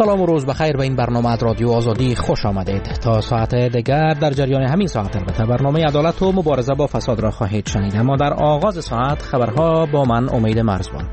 سلام و روز بخیر به این برنامه رادیو آزادی خوش آمدید. تا ساعت دیگر در جریان همین ساعت البته برنامه عدالت و مبارزه با فساد را خواهید شنید، اما در آغاز ساعت خبرها با من امید مرزبان.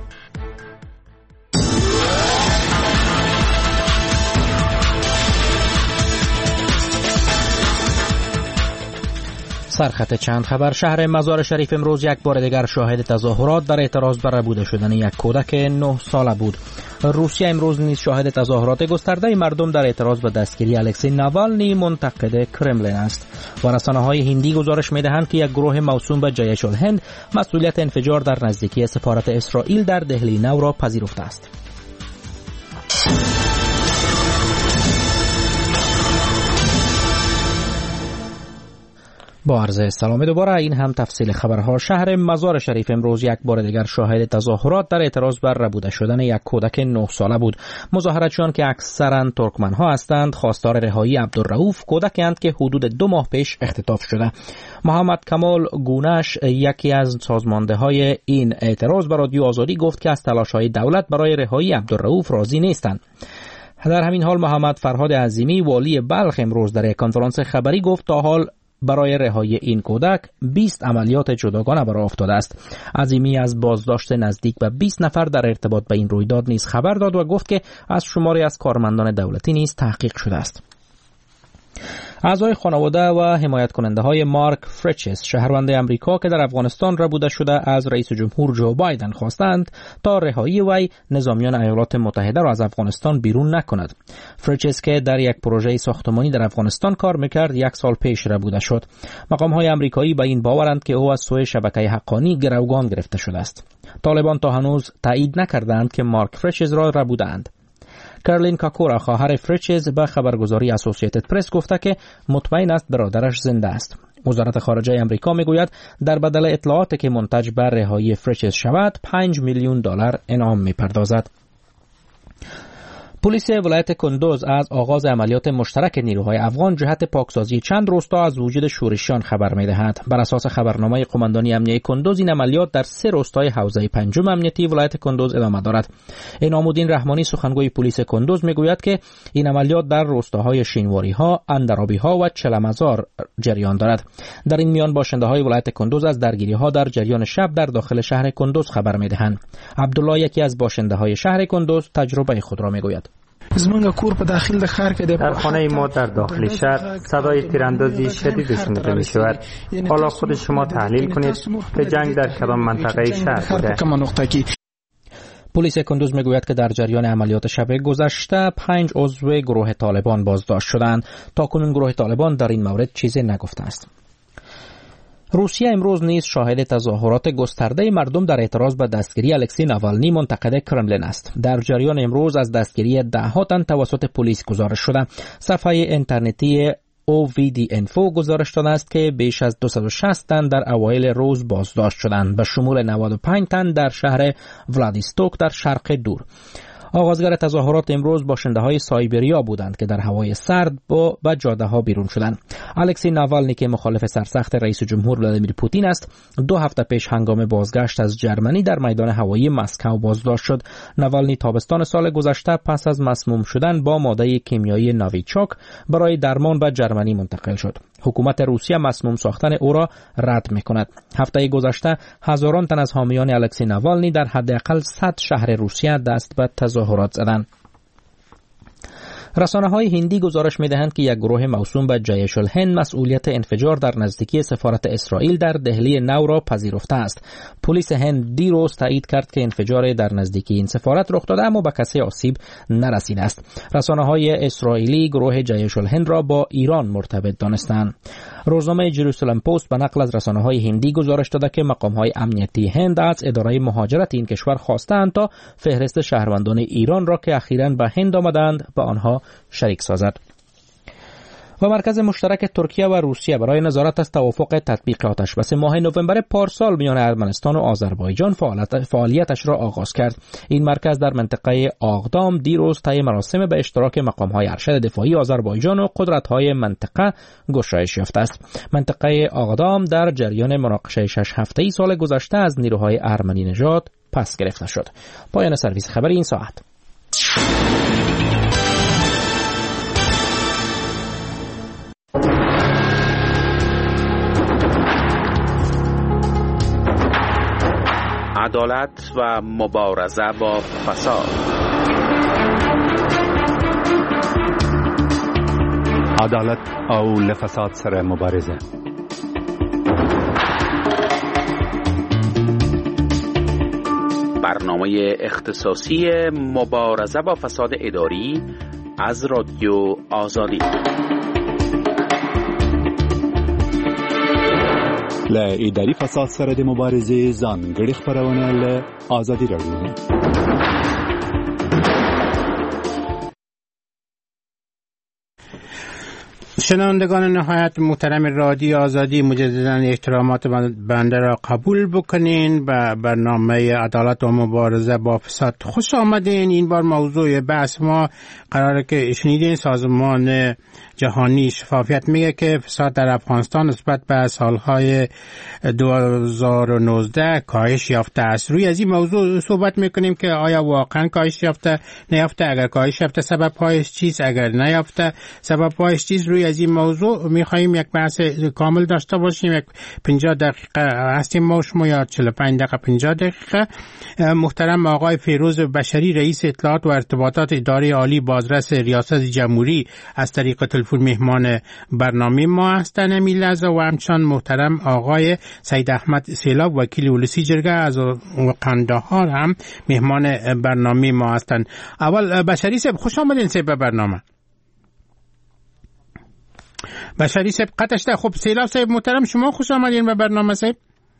سرخط چند خبر. شهر مزار شریف امروز یک بار دیگر شاهد تظاهرات در اعتراض بر ربوده شدن یک کودک 9 ساله بود. روسیه امروز نیز شاهد تظاهرات گسترده مردم در اعتراض به دستگیری الکسی ناوالنی منتقد کرملین است و رسانه‌های هندی گزارش می‌دهند که یک گروه موسوم به جیش الهند مسئولیت انفجار در نزدیکی سفارت اسرائیل در دهلی نو را پذیرفته است. با عرض سلام دوباره، این هم تفصیل خبرها. شهر مزار شریف امروز یک بار دیگر شاهد تظاهرات در اعتراض بر ربوده شدن یک کودک 9 ساله بود. مظاهرتچیان که اکثرا ترکمن ها هستند خواستار رهایی عبدالرؤوف، کودکی اند که حدود 2 ماه پیش اختطاف شده. محمد کمال گونش، یکی از سازمانده های این اعتراض، به رادیو آزادی گفت که از تلاش های دولت برای رهایی عبدالرؤوف راضی نیستند. در همین حال محمد فرهاد عظیمی، والی بلخ، امروز در یک کنفرانس خبری گفت تا حال برای رهایی این کودک 20 عملیات جداگانه برآورده افتاده است. عظیمی از بازداشت نزدیک به 20 نفر در ارتباط به این رویداد نیز خبر داد و گفت که از شماری از کارمندان دولتی نیز تحقیق شده است. اعضای خانواده و حمایت کننده های مارک فرچز، شهروند امریکا که در افغانستان ربوده شده، از رئیس جمهور جو بایدن خواستند تا رهایی وی نظامیان ایالات متحده را از افغانستان بیرون نکند. فرچز که در یک پروژه ساختمانی در افغانستان کار میکرد 1 سال پیش ربوده شد. مقام های امریکایی به این باورند که او از سوی شبکه حقانی گروگان گرفته شده است. طالبان تا هنوز تایید نکردند که مارک فرچز را ربودند. کارلین کاکورا، خواهر فرچز، به خبرگزاری اسوسییتد پرس گفته که مطمئن است برادرش زنده است. وزارت خارجه امریکا میگوید در بدل اطلاعاتی که منتج بر رهایی فرچز شود 5 میلیون دلار انعام میپردازد. پلیس ولایت کندوز از آغاز عملیات مشترک نیروهای افغان جهت پاکسازی چند روستا از وجود شورشیان خبر می‌دهد. بر اساس خبرنامه قماندانی امنیه کندوز، این عملیات در 3 روستای حوزه 5 امنیتی ولایت کندوز ادامه دارد. انعام‌الدین رحمانی، سخنگوی پلیس کندوز، میگوید که این عملیات در روستاهای شینواری‌ها، اندرابی‌ها و چلمزار جریان دارد. در این میان باشنده‌های ولایت کندوز از درگیری‌ها در جریان شب در داخل شهر کندوز خبر می‌دهند. عبدالله، یکی از باشنده‌های شهر کندوز، تجربه خود را میگوید. در خانه ما در داخل شهر صدای تیراندازی شدید شنیده می شود. حالا خود شما تحلیل کنید که جنگ در کدام منطقه شهر بوده. پلیس کندوز میگوید که در جریان عملیات شب گذشته 5 عضو گروه طالبان بازداشت شدند. تاکنون گروه طالبان در این مورد چیزی نگفته است. روسیه امروز نیز شاهد تظاهرات گسترده مردم در اعتراض به دستگیری الکسی ناوالنی منتقد کرملین است. در جریان امروز از دستگیری 10 تن توسط پلیس گزارش شده. صفحه اینترنتی OVD-Info گزارش داده است که بیش از 260 تن در اوایل روز بازداشت شدند، به شمول 95 تن در شهر ولادیستوک در شرق دور. آغازگر تظاهرات امروز باشنده‌های سایبریا بودند که در هوای سرد به جاده‌ها بیرون شدند. الکسی ناوالنی که مخالف سرسخت رئیس جمهور ولادیمیر پوتین است، 2 هفته پیش هنگام بازگشت از جرمنی در میدان هوایی مسکو بازداشت شد. ناوالنی تابستان سال گذشته پس از مسموم شدن با ماده کیمیایی نویچوک برای درمان به جرمنی منتقل شد. حکومت روسیه مسموم ساختن او را رد می‌کند. هفته گذشته هزاران تن از حامیان الکسی ناوالنی در حداقل 100 شهر روسیه دست به تظاهرات زدند. رسانه‌های هندی گزارش می‌دهند که یک گروه موسوم به جیش الهند مسئولیت انفجار در نزدیکی سفارت اسرائیل در دهلی نو را پذیرفته است. پلیس هند دیروز تایید کرد که انفجار در نزدیکی این سفارت رخ داده، اما به کسی آسیب نرسیده است. رسانه‌های اسرائیلی گروه جیش الهند را با ایران مرتبط دانستند. روزنامه جروسالم پست به نقل از رسانه‌های هندی گزارش داده که مقام‌های امنیتی هند از اداره مهاجرت این کشور خواستند تا فهرست شهروندان ایران را که اخیراً به هند آمدند به آنها شریک سازد. و مرکز مشترک ترکیه و روسیه برای نظارت از توافق تطبیق آتشبس ماه نوامبر پارسال میان ارمنستان و آذربایجان فعالیتش را آغاز کرد. این مرکز در منطقه آغدام دیروز طی مراسم به اشتراک مقام‌های ارشد دفاعی آذربایجان و قدرت‌های منطقه گشایش یافته است. منطقه آغدام در جریان مناقشه 6 هفته‌ای سال گذشته از نیروهای ارمنی نژاد پس گرفته شد. پایان سرویس خبری این ساعت. عدالت و مبارزه با فساد. عدالت او لفساد سره مبارزه. برنامه اختصاصی مبارزه با فساد اداری از رادیو آزادی. ل اداري فساد سره د مبارزې ځانګړي خبرونه له آزادي رادیو. شنوندگان نهایت محترم رادیو آزادی، مجددا احترامات بنده را قبول بکنین. به برنامه عدالت و مبارزه با فساد خوش آمدین. این بار موضوع بحث ما قراره که شنیدین سازمان جهانی شفافیت میگه که فساد در افغانستان نسبت به سالهای 2019 کاهش یافته است. روی از این موضوع صحبت میکنیم که آیا واقعا کاهش یافته نیافته، اگر کاهش یافته سبب‌هایش چیست، اگر نیافته سبب‌هایش چیست. روی از این موضوع میخواییم یک بحث کامل داشته باشیم. یک 50 دقیقه هستیم ما شما، یا 45 دقیقه 50 دقیقه. محترم آقای فیروز بشری، رئیس اطلاعات و ارتباطات اداره عالی بازرس ریاست جمهوری، از طریق تلفن مهمان برنامه ما هستند این لحظه، و همچنان محترم آقای سید احمد سیلاب، وکیل ولسی جرگه از قندهار، هم مهمان برنامه ما هستند. اول بشری صاحب خوش آمدین صاحب به برنامه. بشری صاحب قطعش ده. خب سیلاب صاحب محترم شما خوش آمدین به برنامه صاحب.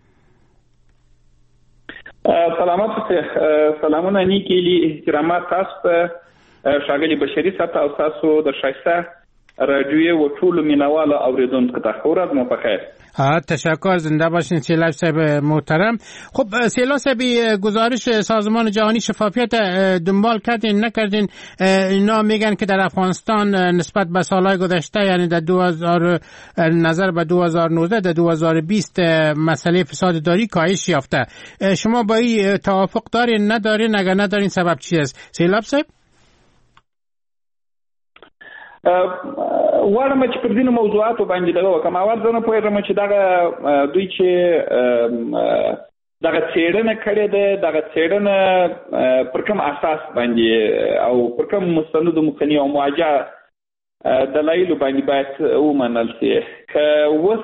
سلامات سلامونه نیکی احترامات تاسو ښاغلي بشري صاحب او تاسو د ښایسته رادیو و ټولو مینوالو اوریدونکو ته ښه ورځ مو په خیر. تشکر، زنده باشین سیلاب صاحب محترم. خب سیلاب صاحب، گزارش سازمان جهانی شفافیت دنبال کردین نکردین؟ اینا میگن که در افغانستان نسبت به سالهای گذشته، یعنی در نظر به 2019 در 2020 مسئله فساد اداری کاهش یافته. شما با این توافق دارین ندارین؟ اگر ندارین سبب چی است سیلاب صاحب؟ واړم چې پر دینو موضوعاتو باندې دغه وکم. اول زه نه پوهېږم چې دوی چې دغه څېړنه کړې ده، دغه څېړنه پر کوم اساس باندې او پر کوم مستندو مخني او مواجه دلایلو باندې باید ومنل شي. که اوس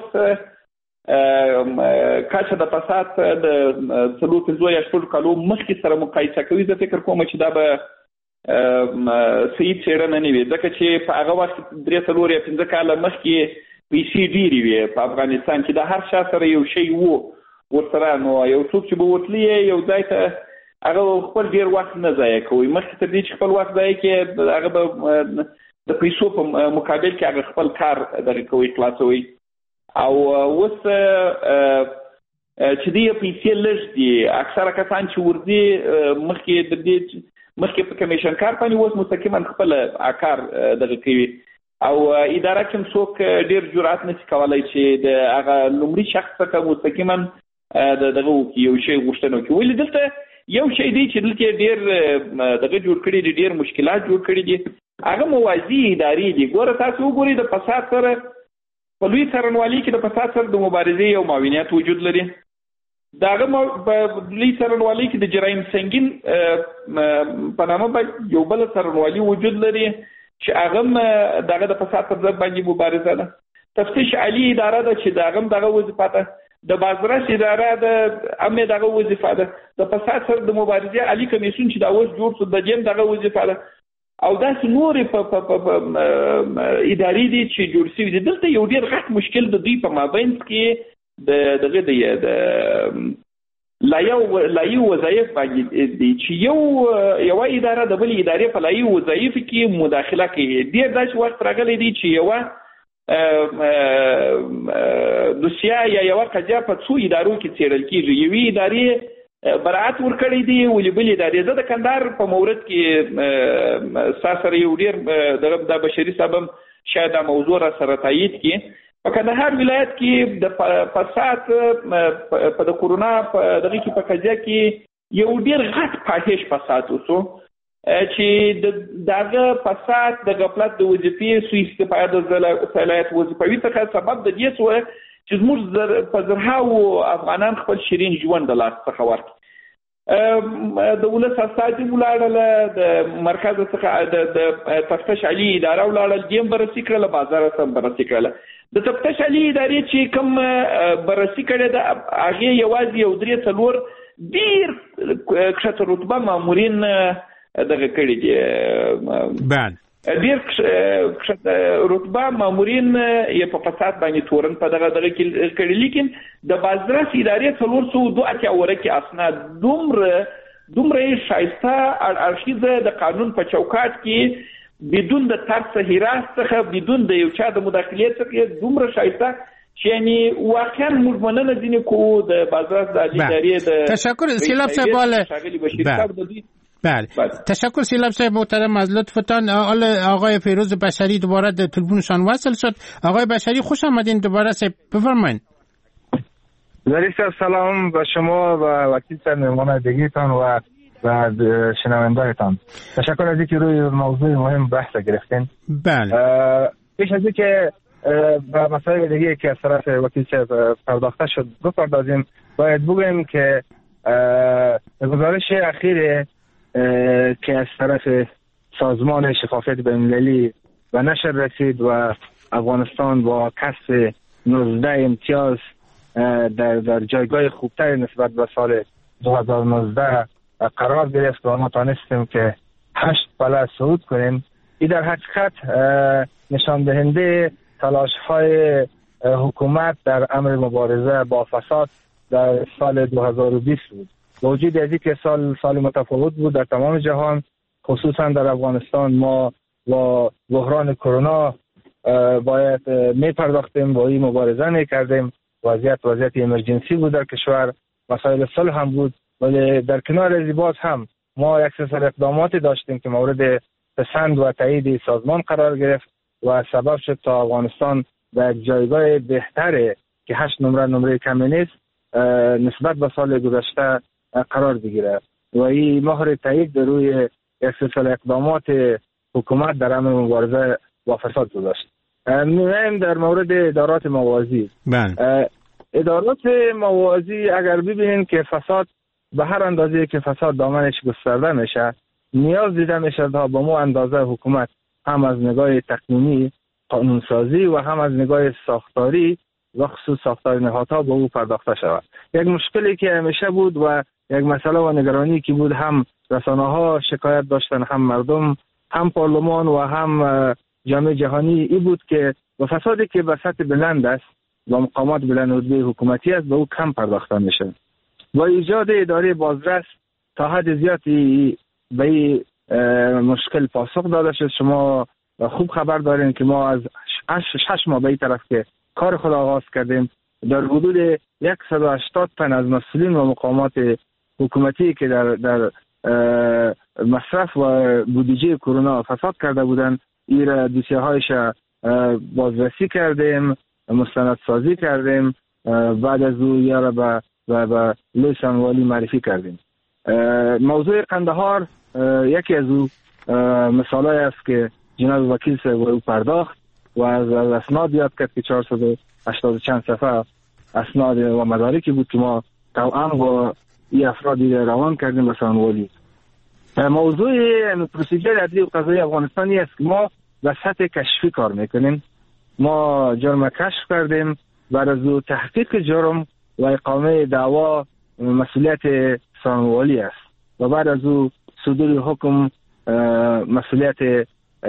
کچه د فساد د 4-5 کالو مخکې سره مقایسه کوي، زه فکر کوم چې دا به صحیح څېړنه نه وي، ځکه چې په هغه وخت 3-4 کاله مخکې پیسې ډېرې وې په افغانستان کې. د هر چا سره یو شی و ورسره، نو یو څوک چې به ورتلي یو ځای ته هغه خپل ډېر وخت نه ضایع کوي. مخکې تر دې چې خپل وخت ضایع کړي، هغه به د پیسو په مقابل کې هغه خپل کار دغه کوي، خلاصوي. او اوس چې دې پیسې لږ دي، اکثره کسان چې ورځي مخکې په کمیشن کار باندې اوس مستقیما خپل کار دغه کوي، او اداره کې څوک ډیر جرأت نشي کولای چې د هغه لومړي شخص څخه مستقیما دغه یو شی غوښتنه کوي. ولې دلته یو شی دی چې دلته ډیر دغه جوړ کړي دي، ډیر مشکلات جوړ کړي دي، هغه موازی ادارې دي. ګوره تاسو وګورئ، د فساد سره په لوی څارنوالۍ کې د فساد سره د مبارزې یو معاونیت وجود لري. داغه لوی څارنوالۍ کې د جرایم سنگین په نامه باندې یو بل څارنوالۍ وجود لري چې هغه دغه د فساد پر ضد باندې مبارزه ده. تفتیش عالی اداره ده چې دغه وظیفه ده. د بازرس اداره ده، هم دغه وظیفه ده. د فساد سره د مبارزې عالی کمیسیون چې دا اوس جوړ شو، د دې دغه وظیفه ده. او داسې نورې په ادارې دي چې جوړ شوي دي. دلته یو ډېر غټ مشکل د دوی په مابین کې دغه د لایو وظایف باندې دي چې یو اداره د بل ادارې په لایو وظایف کې مداخله کوي. ډېر داسې وخت راغلی دی چې یو دوسیه یا یو قضیه په څو ادارو کې څېړل کېږي. یوې ادارې براعت ورکړی دی، ولې بل ادارې. زه د کندهار په مورد کې ستا سره یو ډېر د بشري صاحب شاید دا موضوع را سره تایید کړي. په کندهار ولایت کې د فساد په د کورونا په دغه کې په قضیه کې یو ډېر غټ فاحش فساد وشو چې دغه فساد د غفلت د وظیفې سوء استفاده د صلاحیت وظیفوي څخه سبب د دې شو چې زموږ په زرهاو افغانان خپل شیرین ژوند د لاس څخه ورکړي. د ولس استازي ولاړل، د مرکز څخه د تفتیش علي اداره ولاړل، دیم بررسي کړل، بازار سم بررسي کړل. د تفتیش علي ادارې چې کوم بررسي کړي د هغه یوازې یو درې څلور ډیر کښته رتبه مامورین دغه کړي دي. بله ډیر رتبه مامورین یې په فساد باندې تورن په دغه کې کړي، لیکن د بازرس ادارې 402 ورکه اسناد دومره شایسته ارشیزه د قانون په چوکاټ کې بدون د ترس هراس څخه، بدون د یو چا د مداخلې څخه دومره شایسته چې یعنی واقعا موږ مننه دي کو د بازرس د ادارې د تشکر سیلاب صاحب. بله تشکر سیلاب صاحب محترم از لطفتان. آقای فیروز بشری دوباره در تلفنشان وصل شد. آقای بشری خوش آمدین دوباره، بفرمایید. ظریف صاحب سلام به شما و وکیل صاحب مهمان دیگیتان و شنونده‌تان. تشکر از اینکه روی موضوع مهم بحث گرفتین. بله. پیش از اینکه به مسائل دیگه که از طرف وکیل صاحب پرداخته شد بپردازیم، باید بگویم که گزارش اخیر که از طرف سازمان شفافیت بین‌المللی و نشر رسید و افغانستان با کسب 19 امتیاز در جایگاه خوبتر نسبت به سال 2019 قرار گرفت و ما تانستیم که 8 پله صعود کنیم. این در حقیقت نشان دهنده تلاش‌های حکومت در امر مبارزه با فساد در سال 2020 بود. با وجود از اینکه سال متفاوت بود در تمام جهان، خصوصا در افغانستان ما با بحران کرونا باید می پرداختیم، با این مبارزه می کردیم. وضعیت امرجنسی بود در کشور، مسائل صلح هم بود، ولی در کنار از باز هم ما یک سلسله اقداماتی داشتیم که مورد پسند و تایید سازمان قرار گرفت و سبب شد تا افغانستان در جایگاه بهتره که 8 نمره کمی نیست نسبت به سال گذشته قرار بگیره و این مهر تایید در روی یک سلسله اقدامات حکومت در امر مبارزه با فساد گذاشت. می‌بینیم در مورد ادارات موازی. ادارات موازی اگر ببینیم که فساد به هر اندازه که فساد دامنش گسترده میشه، نیاز دیده میشه تا با مو اندازه حکومت هم از نگاه تقنینی قانونسازی و هم از نگاه ساختاری و خصوص ساختار نهادها به او پرداخته شود. یک مشکلی که همیشه بود و یک مسئله و نگرانی که بود، هم رسانه‌ها شکایت داشتن، هم مردم، هم پارلمان و هم جامعه جهانی، این بود که به فسادی که به سطح بلند است و مقامات بلند رتبه حکومتی است به او کم پرداخته میشه و ایجاد اداره بازرس تا حد زیادی به این مشکل پاسخ داده شد. شما خوب خبر دارین که ما از 6 ماه به این طرف که کار خود آغاز کردیم، در حدود 180 تن از مسئولین و مقامات حکومتی که در مصرف و بودجه کرونا فساد کرده بودند، این دوسیه هایش بازرسی کردیم، مستندسازی کردیم، بعد از او یا به لوی سنوالی معرفی کردیم. موضوع قندهار یکی از او مثالای است که جناب وکیل صاحب او پرداخت و از اسناد یاد کرد که 480 چند صفحه اسناد و مدارکی بود که ما توأم با این افرادی روان کردیم به سنوالی. موضوع پروسیجر عدلی و قضایی افغانستانی است که ما به سطح کشفی کار میکنیم. ما جرم کشف کردیم، بعد از او تحقیق جرم و اقامه دعوا مسئولیت سنوالی است و بعد از او صدور حکم مسئولیت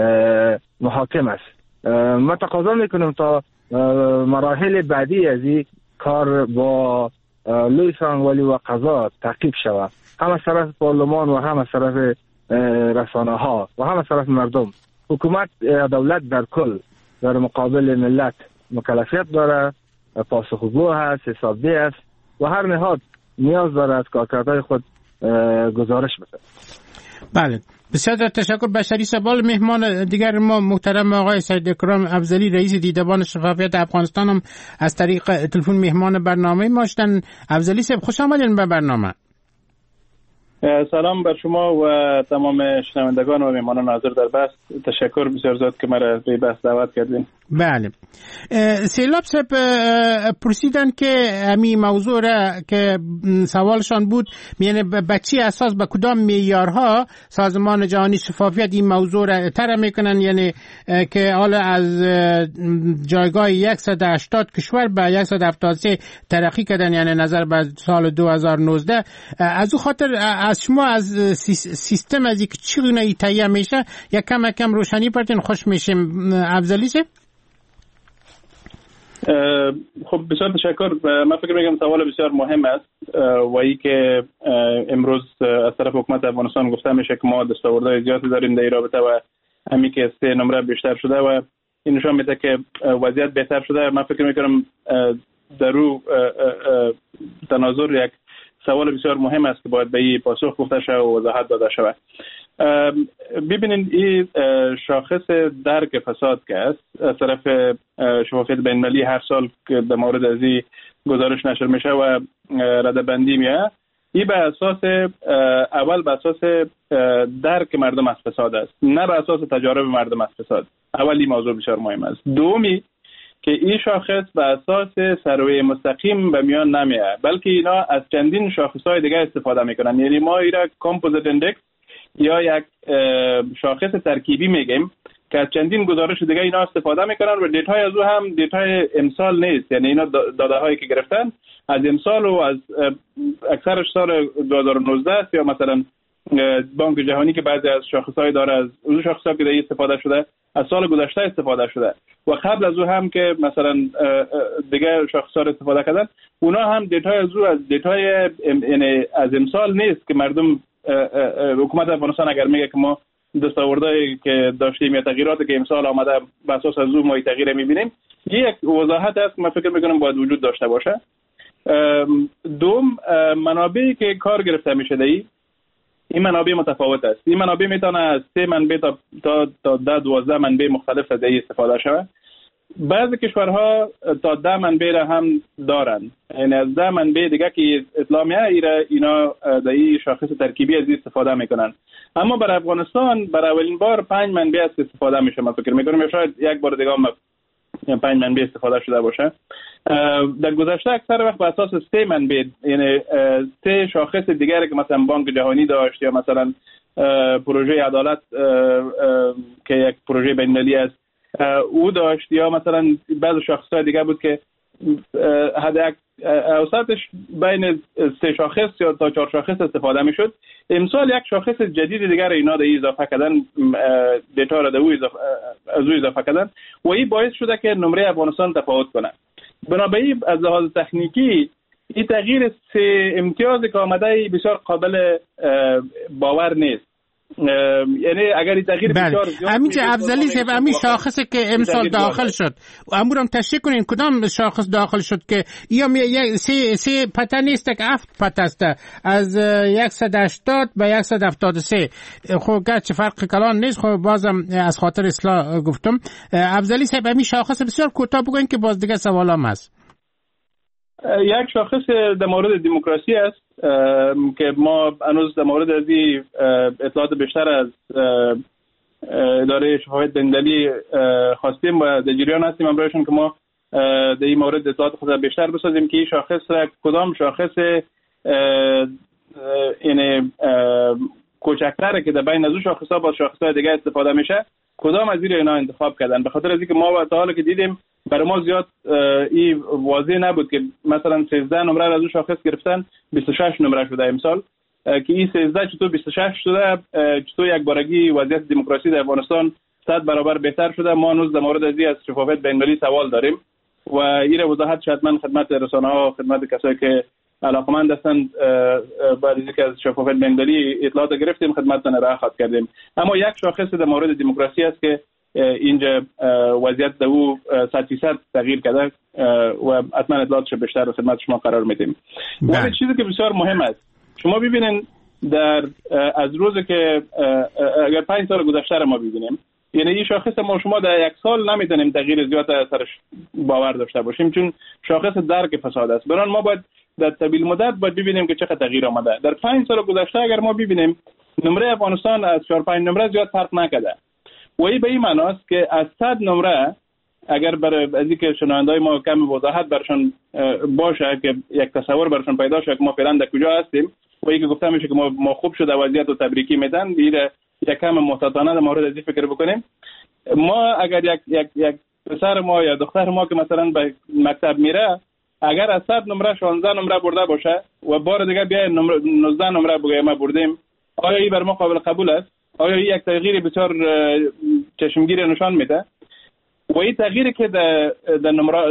محاکم است. ما تقاضا میکنیم تا مراحل بعدی از این کار با لوی سنوالی و قضا تعقیب شود، هم از طرف پارلمان و هم از طرف رسانه ها و هم از طرف مردم. حکومت دولت در کل در مقابل ملت مکلفیت داره، پاسخگو هست، حسابدهی است و هر نهاد نیاز داره از کارکردهای خود گزارش بده. بله، بسیار تشکر. بشری سبال. مهمان دیگر ما محترم آقای سید اکرام افضلی، رئیس دیدبان شفافیت افغانستان، هم از طریق تلفن مهمان برنامه ما شدن. افضلی صاحب خوش آمدین به برنامه. سلام بر شما و تمام شنوندگان و مهمانان حاضر در بحث. تشکر بسیار زیاد که مرا به بحث دعوت کردین. بله. سیلاب صاحب پرسیدن که همین موضوع را که سوالشان بود، یعنی به چی اساس، به کدام معیارها سازمان جهانی شفافیت این موضوع را طرح میکنن، یعنی که حالا از جایگاه 180 کشور به 173 ترقی کردن، یعنی نظر به سال 2019. از او خاطر از شما از سیستم از یک چگونه تهیه میشه یک کم روشنی پرتین خوش میشیم. افضلی صاحب. خب بسیار تشکر. من فکر میکنم سوال بسیار مهم است و ای که امروز از طرف حکومت افغانستان گفته میشه که ما دستاوردهای زیادی داریم در این رابطه و همین که 3 نمره بیشتر شده و این نشان میده که وضعیت بهتر شده. من فکر میکنم در رو تناظر یک سوال بسیار مهم است که باید به این پاسخ گفته شود و وضاحت داده شود. ببینید این شاخص درک فساد که است از طرف شفافیت بین‌المللی هر سال که در مورد از این گزارش نشر میشه و رده‌بندی میشه، این به اساس اول به اساس درک مردم از فساد است، نه به اساس تجارب مردم از فساد. اولی موضوع بسیار مهم است. دومی که این شاخص به اساس سروی مستقیم به میان نمیاد، بلکه اینا از چندین شاخص‌های دیگه استفاده میکنن. یعنی ما اینا کامپوزیت اندکس یا یک شاخص ترکیبی میگیم که از چندین گزارش دیگه اینا استفاده میکنن و دیتاهای از او هم دیتاهای امسال نیست. یعنی اینا داده هایی که گرفتن از امسال و از اکثرش سال 2019 است، یا مثلا بانک جهانی که بعضی از شاخص‌های داره از اون شاخص‌ها که دیگه استفاده شده از سال گذشته استفاده شده و قبل از او هم که مثلا دیگه شاخص‌ها استفاده کردن، اونا هم دیتاهای از او از دیتاهای یعنی از امسال نیست که مردم حکومت افغانستان اگر میگه که ما دستاوردهایی که داشتیم یا تغییراتی که امسال آمده بر اساس از اون ما تغییر میبینیم، یک وضاحت است من فکر میکنم باید وجود داشته باشه. دوم، منابعی که کار گرفته میشه این منابع متفاوت است. این منابع میتونه از 3 منبع تا 12 منبع مختلف از این استفاده شود. بعضی کشورها تا 10 منبع را هم دارن، یعنی از 10 منبع دیگه که اطلاع میاد اینا در این شاخص ترکیبی از استفاده میکنن. اما برای افغانستان برای اولین بار 5 منبع است استفاده میشه. من فکر میکنم شاید یک بار دیگه هم 5 منبع استفاده شده باشه. در گذشته اکثر وقت به اساس 3 منبع، یعنی 3 شاخص دیگری که مثلا بانک جهانی داشت یا مثلا پروژه عدالت که یک پروژه بین‌المللی است او داشت، یا مثلا بعضی شاخص‌های دیگه بود که حد اوسطش بین 3 شاخص یا تا 4 شاخص استفاده میشد. امسال یک شاخص جدید دیگر اینا در اضافه کردن، دیتا را از او اضافه کردن و این باعث شده که نمره افغانستان تفاوت کنه. بنابراین از لحاظ تکنیکی این تغییر 3 امتیازی که آمده بسیار قابل باور نیست. یعنی اگر این تغییر بسیار زیاد همینجا افضلی صاحب همین شاخصی که امسال داخل شد امورم تشریح کنین کدام شاخص داخل شد که یا سه پته نیست که 7 پته است از 180 به 173. خب گرچه فرق کلان نیست، خب بازم از خاطر اصلاح گفتم. افضلی صاحب همین شاخص بسیار کوتاه بگوین که باز دیگه سوالام هست. یک شاخص در مورد دموکراسی است که ما هنوز در مورد از این اطلاعات بیشتر از اداره شفافیت بین‌المللی خواستیم و در جریان هستیم امروزشون که ما در این مورد اطلاعات خود بیشتر بسازیم که این شاخص کدام شاخص این کوچکتره که در بین از اون شاخص‌ها با شاخص‌های دیگه استفاده میشه، کدام از اینا انتخاب کردن. به خاطر از اینکه ما تا حالا که دیدیم برای ما زیاد این واضح نبود که مثلا 13 نمره از اون شاخص گرفتن 26 نمره شده امسال، که این 13 چطور 26 شده، چطور یک بارگی وضعیت دموکراسی در افغانستان 100 برابر بهتر شده. ما هنوز در مورد از شفافیت بین‌المللی سوال داریم و این وضاحت شاید خدمت رسانه‌ها، خدمت کسایی که علاقمند هستند بعد از اینکه از شفافیت بین‌المللی اطلاعات گرفتیم خدمتتون ارائه خواهد کردیم. اما یک شاخص در مورد دموکراسی است که اینجا وضعیت در او 100% تغییر کرده و حتما اطلاعاتش بیشتر رو خدمت شما قرار میدیم. و چیزی که بسیار مهم است، شما ببینید در از روزی که اگر 5 سال گذشته رو ما ببینیم، یعنی این شاخص ما شما در یک سال نمیتونیم تغییر زیاد سرش باور داشته باشیم چون شاخص درک فساد است. برای ما باید در طویل مدت باید ببینیم که چقدر تغییر آمده. در 5 سال گذشته اگر ما ببینیم نمره افغانستان از 4-5 نمره زیاد فرق نکرده و این به این معنی است که از 100 نمره اگر برای از اینکه شنونده‌های ما کم وضاحت برشان باشه که یک تصور برشان پیدا شه که ما فعلا در کجا هستیم و اینکه گفته میشه که ما خوب شده وضعیت رو تبریکی میدن، دیگه یک کم محتاطانه در مورد از این فکر بکنیم. ما اگر یک پسر ما یا دختر ما که مثلا به مکتب میره، اگر از 100 نمره 16 نمره برده باشه و بار دیگه بیاید 19 نمره بگه ما بردیم، آیا این بر ما قابل قبول است؟ آیا این یک تغییر بسیار چشمگیر نشان میده؟ و این تغییری که در نمره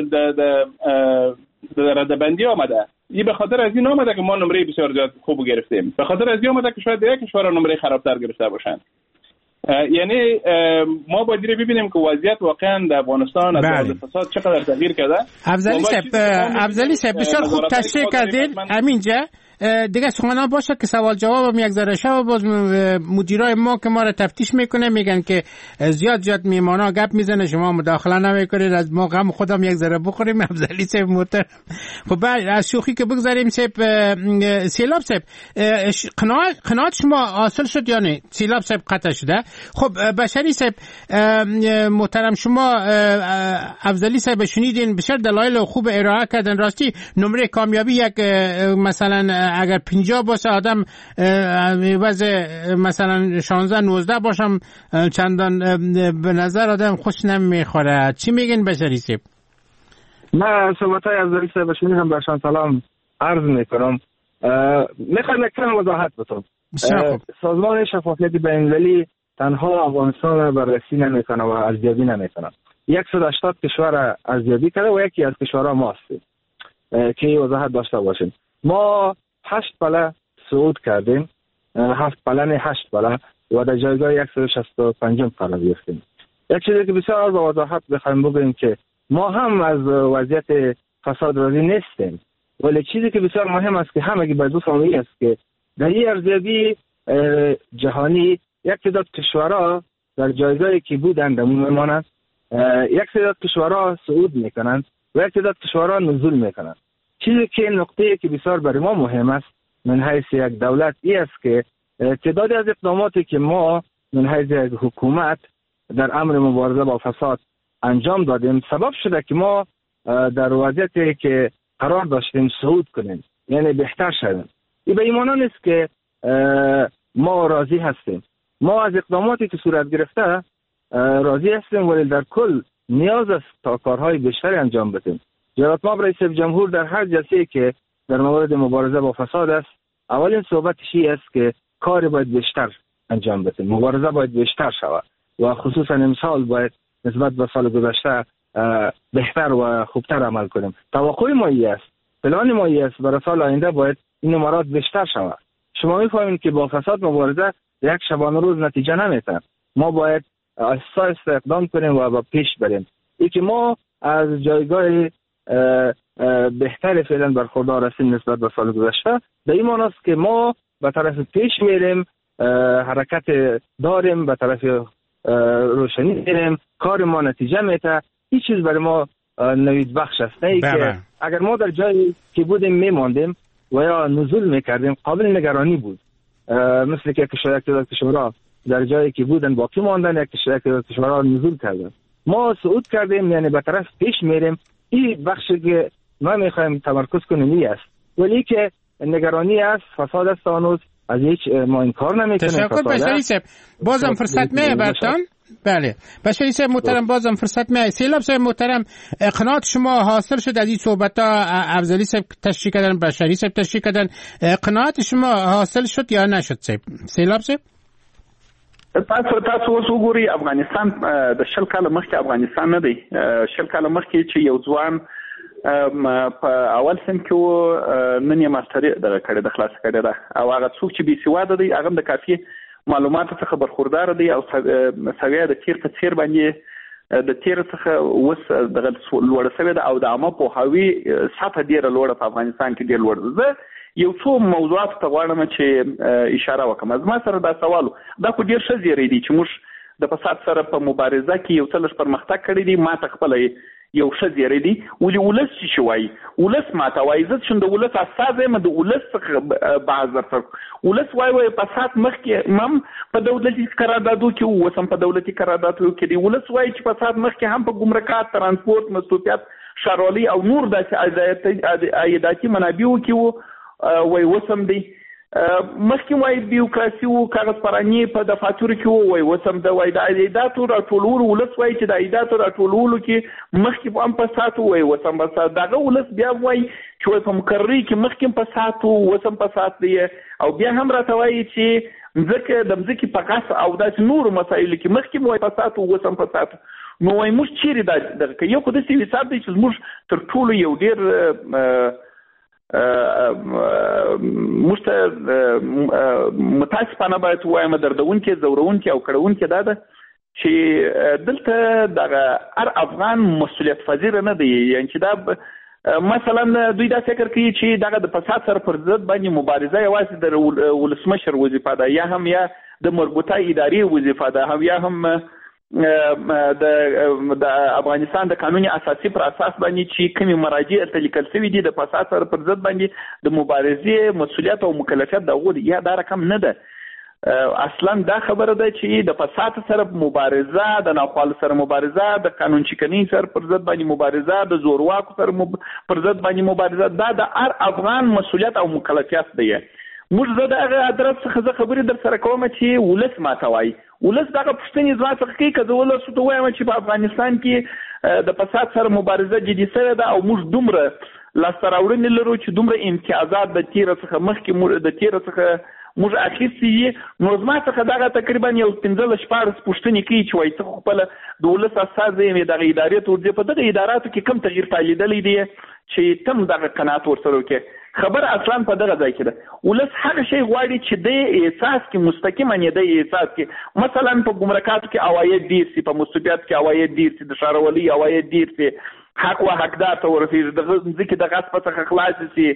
در ردبندی آمده، این به خاطر از این آمده که ما نمره بسیار زیاد خوب گرفتیم، به خاطر از این آمده که شاید یک کشور نمره خرابتر گرفته باشند. یعنی ما باید ببینیم که وضعیت واقعا در افغانستان از فساد چقدر تغییر کرده. افضلی صاحب بسیار خوب تشریح کردید. همینجا دیگه سخنان باشه که سوال جواب هم یک ذره شب باز مدیرای ما که ما را تفتیش میکنه میگن که زیاد میمانا گپ میزنه، شما مداخله نمیکنید، از ما غم خودم یک ذره بخوریم. افضلی صاحب محترم، خب از شوخی که بگذاریم، سیلاب صاحب قناعت شما حاصل شد یا نه؟ سیلاب صاحب قطع شده. خب بشری صاحب محترم، شما افضلی صاحب شنیدین، بسیار دلایل خوب ارائه کردن. راستی نمره کامیابی یک مثلا اگر 50 باشه آدم وضع مثلا 16 19 باشم چندان به نظر آدم خوش نمیخوره. چی میگن بشری صاحب؟ من صحبتای افضلی صاحب شنیدم، برشان سلام عرض میکنم. میخوام یک کم وضاحت بدم. سازمان شفافیت بین‌المللی تنها افغانستان را بررسی نمیکنه و ارزیابی نمیکنه. 180 کشور ارزیابی کرده و یکی از کشورها ما هستیم که وضاحت داشته باشیم. ما 8 پله صعود کردیم، 7 پله نه 8 پله و در جایگاه 165 پله گرفتیم. یک چیزی که بسیار با وضاحت بخوایم بگیم که ما هم از وضعیت فساد راضی نیستیم، ولی چیزی که بسیار مهم است که همگی باید بفهمیم است که در این ارزیابی جهانی یک تعداد کشورها در جایگاهی که بودند میمانند، یک تعداد کشورها صعود میکنند و یک تعداد کشورها نزول میکنند. چیزی که نقطه‌ای که بسیار برای ما مهم است من حیث یک دولت این است که تعدادی از اقداماتی که ما من حیث یک حکومت در امر مبارزه با فساد انجام دادیم سبب شده که ما در وضعیتی که قرار داشتیم صعود کنیم، یعنی بهتر شدیم. این به این معنی نیست که ما راضی هستیم. ما از اقداماتی که صورت گرفته راضی هستیم، ولی در کل نیاز است تا کارهای بیشتری انجام بدیم. جناب رئیس جمهور در هر جلسه‌ای که در مورد مبارزه با فساد است، اولین صحبتش این است که کار باید بیشتر انجام بدیم، مبارزه باید بیشتر شود و خصوصا امسال باید نسبت به سال گذشته بهتر و خوبتر عمل کنیم. توقع ما این است، پلان ما این است برای سال آینده باید این نمرات بیشتر شود. شما می‌فهمید که با فساد مبارزه یک شبانه روز نتیجه نمیده. ما باید آهسته اقدام کنیم و با پیش بریم. این که ما از جایگاه بهتر فعلا برخوردار هستیم نسبت به سال گذشته، به این معنی است که ما به طرف پیش میریم، حرکت داریم، به طرف روشنی میریم، کار ما نتیجه میده. این چیز برای ما نوید بخش است، نه که اگر ما در جایی که بودیم میماندیم و یا نزول میکردیم قابل نگرانی بود، مثل که کشورها در جایی که بودن باقی ماندن، یک کشورها نزول کردن. ما صعود کردیم، یعنی به طرف پیش میریم. این بخشی که ما میخوایم تمرکز کنیم این است، ولی که نگرانی است، فساد است، هنوز از هیچ ما انکار نمیکنیم. تشکر بشری صاحب، بازم فرصت میه برتان. بله بشری صاحب محترم، بازم فرصت میه. سیلاب صاحب محترم، قناعت شما حاصل شد از این صحبت ها؟ افضلی صاحب تشریح کردن، بشری صاحب تشریح کردن، قناعت شما حاصل شد یا نشد صاحب؟ سیلاب صاحب تاسو اوس وګورئ، افغانستان د 20 کاله مخکې افغانستان نه دی. 20 کاله مخکې چې یو ځوان په اول سم کې و نن یې ماستري دغه کړې د خلاص کړې ده، او هغه څوک چې بي سواده دی هغه د کافي معلوماتو څخه برخوردار دی او سویه د تیر په څیر باندې د تیر څخه اوس دغه لوړ شوی ده او د عامه پوهاوي سطح ډیره لوړه په افغانستان کې ډیر لوړ ده. یو څو موضوعات ته غواړم چې اشاره وکړم. زما سره دا سوال دا خو ډیر ښه زیری دی چې موږ د فساد سره په مبارزه کې یو څه لږ پرمختګ کړی دی. ما ته خپل یو ښه زیری دی. ولې ولس چې وایي ولس ماته وایي زه چې د ولس استازی یم د ولس څخه بحث درته ولس وایي فساد مخکې هم په دولتي قراردادو کې و اوس هم په دولتي قراردادو کې دی. ولس وایي چې فساد مخکې هم په ګمرکات ترانسپورت مصروفیت ښاروالۍ او نور داسې عایداتي منابعو کې و وایي اوس هم دی. مخکې وایي بیوکراسي و کاغذ پراني په دفاترو کې و وایي اوس هم د وایي د عایداتو راټولولو ولس وایي چې د عایداتو راټولولو کې مخکې هم فساد و وایي اوس هم فساد. دغه ولس بیا وایي چې وایي په مقرري کې مخکې هم فساد و اوس هم فساد دی او بیا هم راته وایي چې مځکه د مځکې په غصب او داسې نورو مسایلو کې مخکې وایي فساد و اوس هم فساد. نو وایي موږ چیرې دغه یو خو داسې حساب دی چې موږ تر ټولو یو ډېر موږ ته متاسفانه باید ووایم دردونکې ځورونکې او کړونکې دا ده چې دلته دغه هر افغان مسؤلیت پذیره نه دی. یعنې چې دا مثلا دوی دا فکر کوي چې دغه د فساد سره پر ضد باندې مبارزه یوازې د ولسمشر وظیفه ده یا هم یا د مربوطه ادارې وظیفه ده یا هم د افغانستان د قانوني اساسي پر اساس باندې چې کومې مراجع ته لیکل شوي دي د فساد سره پر ضد باندې د مبارزې مسؤلیت او مکلفیت دغه یا دا رقم نه ده. اصلا دا خبره ده چې د فساد سره مبارزه د ناخوالو سره مبارزه د قانون چکنۍ سره پر ضد باندې مبارزه د زورواکو سره پر ضد باندې مبارزه دا د هر افغان مسؤلیت او مکلفیت دی. موږ زه د هغه ادرس څخه زه خبرې در سره کوم چې ولس ماته وایي ولس دغه پوښتنې زما څخه کوي که زه ولسو ته وایم چې په افغانستان کې د فساد سره مبارزه جدي سوې ده او موږ دومره لاسته راوړنې لرو چې دومره امتیازات د تیره څخه مخکې موږ اخیستي دي. نو زما څخه دغه تقریبا یو 15-14 پوښتنې کوي چې وایي ته خو خپله د ولس استازی یې دغه ادارې ته ورځې په دغه اداراتو کې کوم تغییر تالیدلی دی چې تم دغه قناعت ورسره وکړې. خبر اصلا په دغه ځای کې ده ولس هغه شی غواړي چې د احساس کې مستقیما یې د احساس کې مثلا په ګمرکاتو کې عواید ډیر سي په مصروفیت کې عواید ډیر سي د ښاروالۍ عواید ډیر سي حق و حقدار ته ورسېږي د ځمکې د غصب څخه خلاص سي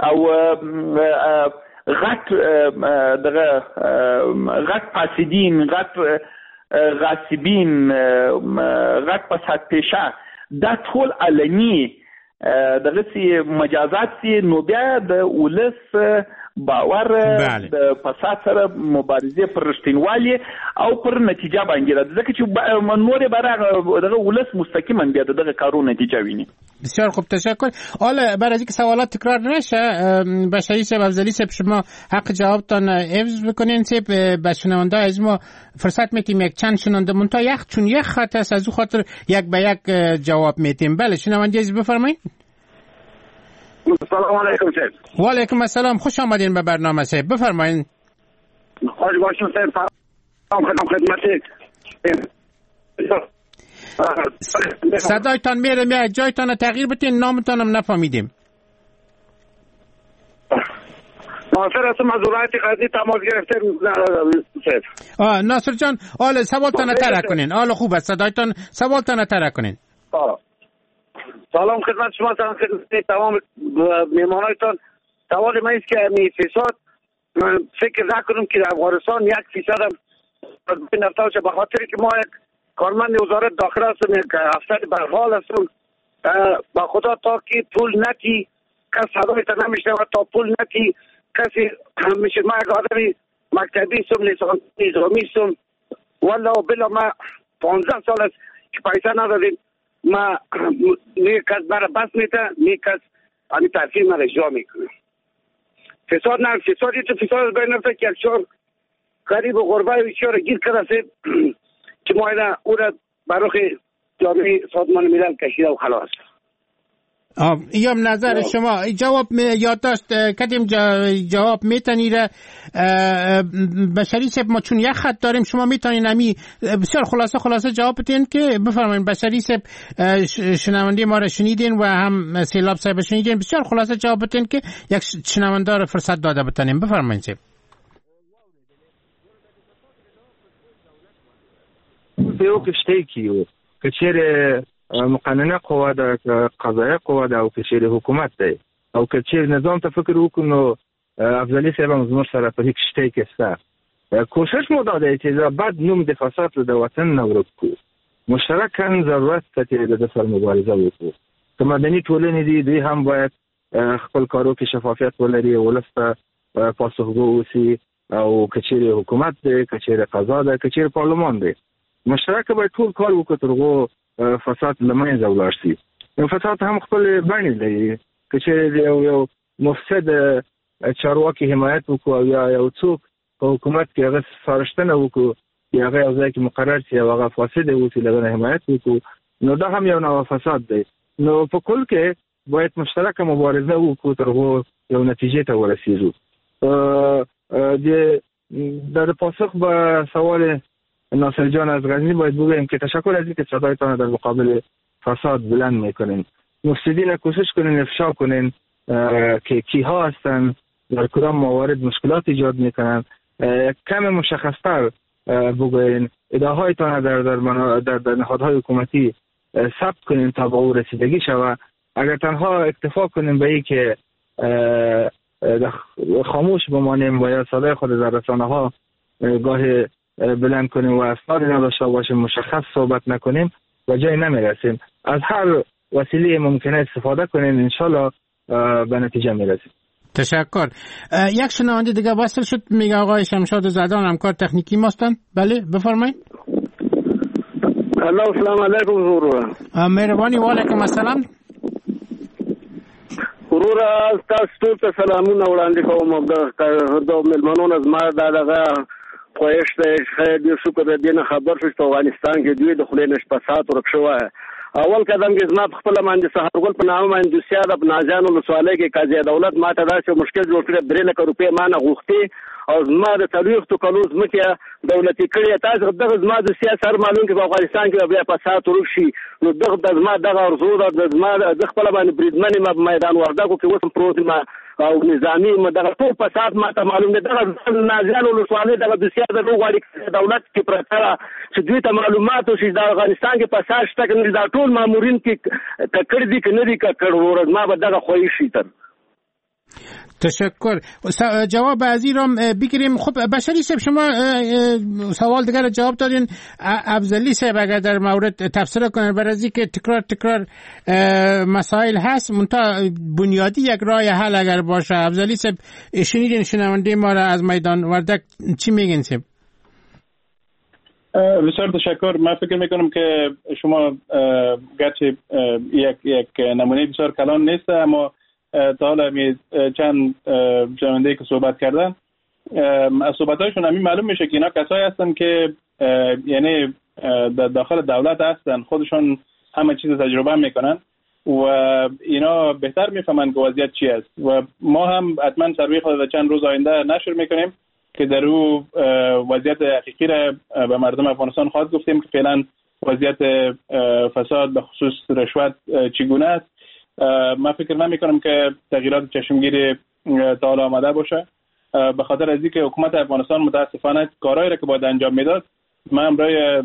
او غټ غټ فاسدین غټ غاصبین غټ فساد پیشه دا ټول علني دغه سي مجازات سي. نو بیا د ولس باور د فساد سره مبارزه پر رښتینوالي او پر نتیجه باندې ده ځکه چې نورې برای دغه ولس مستقیما بیا دغه کارونه نتیجه ویني. بسیار خوب تشکر. حالا برای اینکه سوالات تکرار نشه بشری صاحب افضلی صاحب شما حق جوابتان حفظ بکنین صاحب به شنونده از ما فرصت میتیم یک چند شنونده منتها چون یک خط است از او خاطر یک به یک جواب میتیم. بله شنونده از بفرمایید. سلام علیکم صاحب. و علیکم السلام خوش آمدین به برنامه صاحب بفرمایید. خوش باشین صاحب. خدمت صدایتان میره جایتان تغییر بتین نامتانم نفهمیدیم. ناصر هستم از ولایت غزنی تماس گرفته صاحب. ناصر جان حالا سوالتان ترک کنین. حالا خوب است صدایتان سوالتان ترک کنین. سلام خدمت شما سلام خدمت تمام مهمانایتان. سوال من است که می فساد فکر نکنم که در افغانستان 1% هم نفته باشه به خاطر که ما یک کارمند وزارت داخله هستم یک افسر برحال هستم با خدا تا که پول نتی کس صدایت نمیشنه و تا پول نتی کسی میشه. ما یک آدمی مکتبی هستم لیسانس نظامی هستم والله بلا ما 15 سال است که پیسه ندادیم. ما یک کس مرا بس میته یک کس آنی تحصیل مرا اجرا میکنه. فساد نه فسادی تو فساد بین نفته که یک شهر قریب و غربه و شهر گیر کرده که ما اینا او را برای جامعه سازمان ملل کشیده و خلاص. ایام نظر شما جواب یادداشت کردیم جواب میتونی را بشری صاحب ما چون یک خط داریم شما میتونین امی بسیار خلاصه جواب بدین که بفرمایید. بشری صاحب شنونده ما را شنیدین و هم سیلاب صاحب شنیدین بسیار خلاصه جواب بدین که یک شنونده را فرصت داده بتونیم. بفرمایید صاحب. یو کشته کیو کچره مقننه قوه ده قضایه قوه ده او کچیر حکومت ده او کچیر نظام ته فکر وکړو افضلی صاحب زموږ سره په هیڅ شته کې ستا کوشش مو دا دی چې بعد نوم د فساد د وطن نه ورکو مشترکاً ضرورت ته د سر مبارزه وکړو. که مدني ټولنې دي دوی هم باید خپل کارو کې شفافیت ولري، ولسته پاسخگو اوسي، او کچېرې حکومت دی، کچېرې قضا ده، کچېرې پارلمان دی، مشترک باید ټول کار وکړو تر هغو فساد له منځه ولاړ شي. فساد هم خپل بڼې لري، کچېرې یو مفسد چارواکي حمایت وکړو او یا یو څوک په حکومت کې هغه سپارښتنه وکړو چې هغه یو ځای کې مقرر شي او هغه فاسد اوسي، له هغه حمایت وکړو، نو دا هم یو نوع فساد دی. نو په کل کې باید مشترکه مبارزه وکړو تر هغو یو نتیجې ته ورسیږو. در پاسخ به سوال ناصر جان از غزنی باید بگویم که تشکر از اینکه صدایتان در مقابل فساد بلند میکنین. مفسدین کوشش کنین افشا کنین که کیها هستن، در کدام موارد مشکلات ایجاد میکنن، کم مشخصتر بگوین، ادعاهایتان در نهادهای حکومتی ثبت کنین تا به او رسیدگی شوه. اگر تنها اکتفا کنین به این که خاموش بمانیم و یا صدای خود در رسانه ها گاه بلند کنیم و اسنادی نداشته باشیم، مشخص صحبت نکنیم و جای نمیرسیم. از هر وسیله ممکنه استفاده کنیم، انشالله به نتیجه میرسیم. تشکر. یک شنونده دیگه وصل شد، میگه آقای شمشاد زدان همکار تکنیکی ماستن. بله بفرمایید. السلام علیکم ضرور. مهربانی و علیکم السلام. ورور تاسو ته سلامونه وړاندې کوم. د ملمنو نظم دغه خوښ ته خیر دې شکر دې نه خبر شو چې افغانستان کې دوی د خلینش فساد ورکشوه. اول قدم کې زما خپل باندې سحرګل په نامه باندې دوسیا د نازانو لسواله کې قاضي دولت ماته داسې مشکل جوړ کړی 3 لک روپۍ مانه غوښتي او زما د تاریخ تو کلوز مکه دولتي کړی. تاسو دغه زما د سیاست معلوم کې په افغانستان کې بیا فساد ورشي، نو دغه زما دغه ارزو د زما د خپل باندې بریدمنې ما میدان وردګو کې وسم پروت ما او نظامی دغه ټول فساد ماته معلوم دی. دغه نازانو لسواله دغه د سیاست د غواړي دولت کې پرتره چې دوی ته معلومات او چې د افغانستان کې فساد شته کنه دا ټول مامورین کې کړي دي کنه دي کړه ورځ ما به دغه خوښ شي تر. تشکر. جواب عزیز رو بگیریم. خب بشری صاحب شما سوال دیگر رو جواب دادین. افضلی صاحب اگر در مورد تفسیر کنن برای که تکرار مسائل هست منتها بنیادی یک راه حل اگر باشه. افضلی صاحب شنیدین شنونده ما را از میدان وردک، چی میگین صاحب؟ بسیار تشکر. من فکر میکنم که شما گرچه یک نمونه بسیار کلان نیست، اما تا حالا چند جنبنده که صحبت کردن از صحبت‌هایشون همین معلوم میشه که اینا کسایی هستن که یعنی داخل دولت هستن، خودشون همه چیز تجربه میکنن و اینا بهتر میفهمن که وضعیت چی است و ما هم حتما سروی خود در چند روز آینده نشر میکنیم که در او وضعیت حقیقی را به مردم افغانستان خواهد گفتیم که فعلا وضعیت فساد به خصوص رشوت چگونه است. من فکر نمی کنم که تغییرات چشمگیری تا حالا آمده باشه، به خاطر از اینکه حکومت افغانستان متاسفانه کارهایی را که باید انجام میداد. من همراه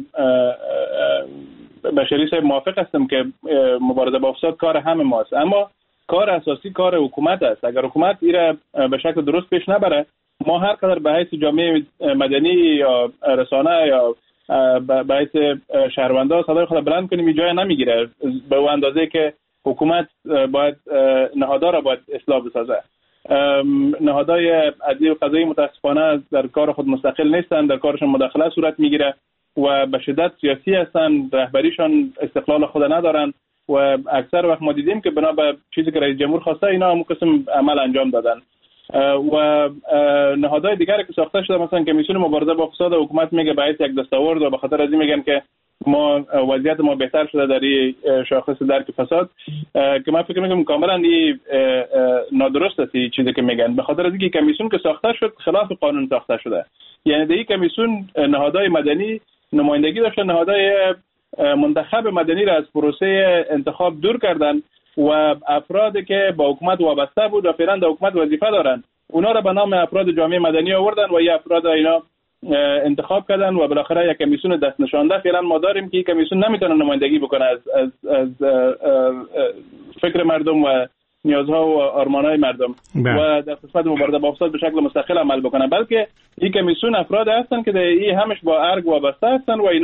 بشری صاحب موافق هستم که مبارزه با فساد کار همه ماست، اما کار اساسی کار حکومت است. اگر حکومت ایره به شکل درست پیش نبره، ما هر قدر به حیث جامعه مدنی یا رسانه یا به حیث شهروندا صدای خود بلند کنیم جای نمیگیره. به اون اندازه که حکومت باید نهادها را باید اصلاح بسازه. نهادهای عدلی و قضایی متاسفانه در کار خود مستقل نیستند، در کارشان مداخله صورت میگیره و به شدت سیاسی هستند، رهبریشان استقلال خود ندارن و اکثر وقت ما دیدیم که بنا به چیزی که رئیس جمهور خواسته اینا هم قسم عمل انجام دادن. و نهادهای دیگری که ساخته شده مثلا کمیسیون مبارزه با فساد حکومت میگه باید یک دستاورد و به خاطر از این میگن که ما وضعیت ما بهتر شده در این شاخص درک فساد که من فکر میکنم کاملا این نادرست است چیزی که میگن، به خاطر از اینکه کمیسیون که ساخته شد خلاف قانون ساخته شده. یعنی در این کمیسیون نهادهای مدنی نمایندگی داشتن، نهادهای منتخب مدنی را از پروسه انتخاب دور کردن و افرادی که با حکومت وابسته بود و فعلا در حکومت وظیفه دارن اونا را به نام افراد جامعه مدنی آوردن و این افراد اینا انتخاب کردن و بالاخره یک کمیسیون دست نشانده فعلا ما داریم که این کمیسیون نمیتونه نمایندگی بکنه از فکر مردم و نیازها و آرمانهای مردم و در قسمت مبارزه با فساد به شکل مستقل عمل بکنه، بلکه این کمیسیون افراد هستن که این همش با ارگ وابسته هستن و اینا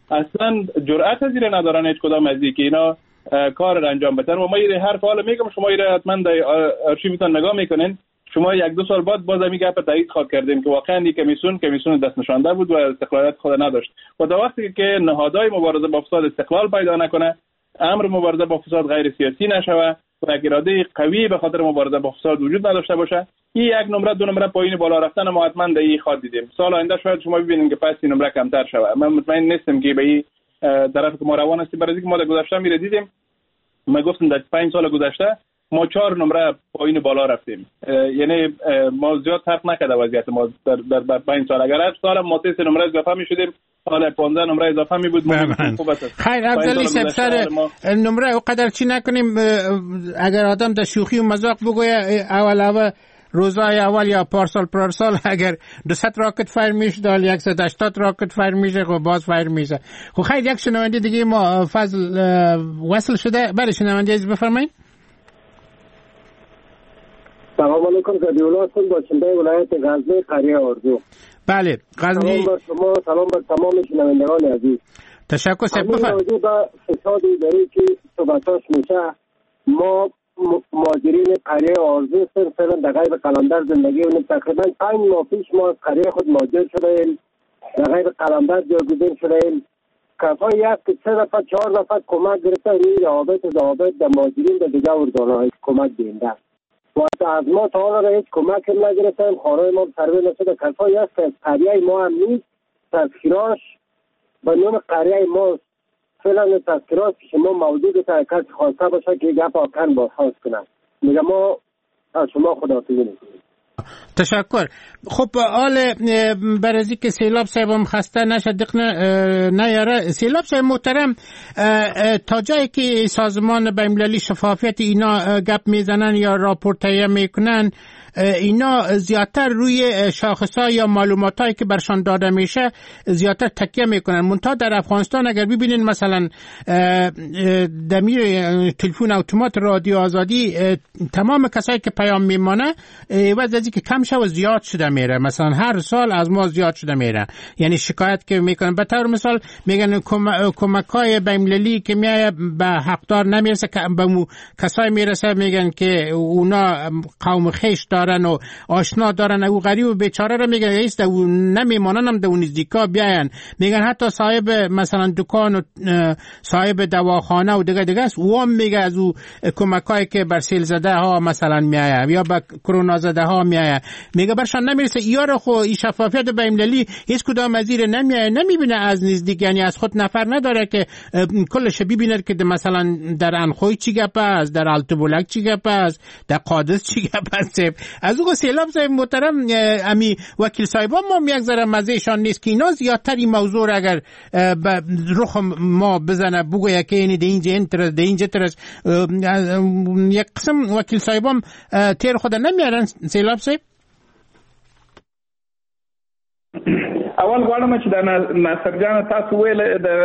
اصلا جرأت از این ندارن هیچ کدام از که اینا کار را انجام بدن. و ما این حرف حالا میگم شما این حتما در آرشیوتون نگاه میکنین، شما 1-2 سال بعد باز همین گپ تایید خواهد کردیم که واقعا این کمیسیون دست نشانده بود و استقلالیت خود نداشت. و در وقتی که نهادهای مبارزه با فساد استقلال پیدا نکنه، امر مبارزه با فساد غیر سیاسی نشوه و اراده قوی به خاطر مبارزه با فساد وجود نداشته باشه، این 1 نمره 2 نمره پایین بالا رفتن ما حتما در این خواهد دیدیم. سال آینده شاید شما ببینید که پس این نمره کمتر شوه. من مطمئن نیستم که به این طرف که ما روان هستیم، برای اینکه ما در گذشته میره دیدیم. ما گفتم در 5 سال گذشته ما 4 نمره پایین بالا رفتیم. یعنی ما زیاد فرق نکرده وضعیت ما در 5 سال. اگر هر سال ما 3 نمره اضافه می‌شدیم، حالا 15 نمره اضافه می بود. خیر افضلی سر نمره او قدر چی نکنیم. اگر آدم در شوخی و مذاق بگویه اول روزای اول یا پارسال اگر 200 راکت فایر میشه دال 180 راکت فایر میشه و باز فایر میشه. خب خیر یک شنونده دیگه ما فضل وصل شده. بله شنونده عزیز بفرمایید. سلام علیکم، زبی‌الله هستم باشنده ولایت غزنی قریه آرزو. بله غزنی. سلام بر شما، سلام بر تمام شنوندگان عزیز. تشکر سر بفرمایید. راجع به فساد اداری که صحبتاش میشه، ما مهاجرین قریه آرزو فعلا در غیب قلندر زندگی کنیم. تقریبا 5 ماه پیش ما از قریه خود مهاجر شدیم، در غیب قلندر جایگزین شدیم. کفایی هست که 3 دفعه 4 دفعه کمک گرفته روی روابط در مهاجرین در دیگه اردوهای کمک دینده و از ما تا حالا هیچ کمک نگرفتیم. خانه ما سروی نشده. کسایی هست که قریه ما هم نیست، تذکیراش به نام قریه ما فعلا تذکیراش که شما موجود تا کسی خواسته باشه که گپ آکن بازخواست کنن. میگه ما از شما خداحافظی میکنیم. تشکر. خب حال برازی که سیلاب صاحب هم خسته نشد نیاره. سیلاب صاحب محترم، تا جایی که سازمان بین‌المللی شفافیت اینا گپ میزنن یا راپورت تهیه میکنن، اینا زیادتر روی شاخص‌ها یا معلوماتایی که برشان داده میشه زیادتر تکیه میکنن. منتها در افغانستان اگر ببینین مثلا دمیر تلفن اتومات رادیو آزادی، تمام کسایی که پیام میمانه وضعی که کم شه و زیاد شده میره. مثلا هر سال از ما زیاد شده میره، یعنی شکایت که میکنن. به طور مثال میگن کمک‌های بین‌المللی که میایه به حقدار نمیرسه، به کسایی میرسه میگن که اونا قوم خیش دارن و آشنا دارن، او غریب و بیچاره رو میگن ایست او نمیمانن هم در اون نزدیکا بیاین. میگن حتی صاحب مثلا دکان و صاحب دواخانه و دیگه است، او هم میگه از او کمکایی که بر سیل زده ها مثلا میایه یا به کرونا زده ها میایه، میگه برشان نمیرسه. یارو خو این شفافیت بین‌المللی هیچ کدام از این نمیایه، نمیبینه از نزدیک، یعنی از خود نفر نداره که کلش ببینه که مثلا در انخوی چی گپ است، در التبولک چی گپ است، در قادس چی گپ است. از او سیلاب صاحب محترم، امی وکیل صاحبان ما یک ذره مزهشان نیست که اینا زیادتر این موضوع اگر رخ ما بزنه بگویه که اینی ده اینجا ترس، یک قسم وکیل صاحبان تیر خود نمیارن. سیلاب صاحب اول غواړم چې د ناصر جان تاسو ویل د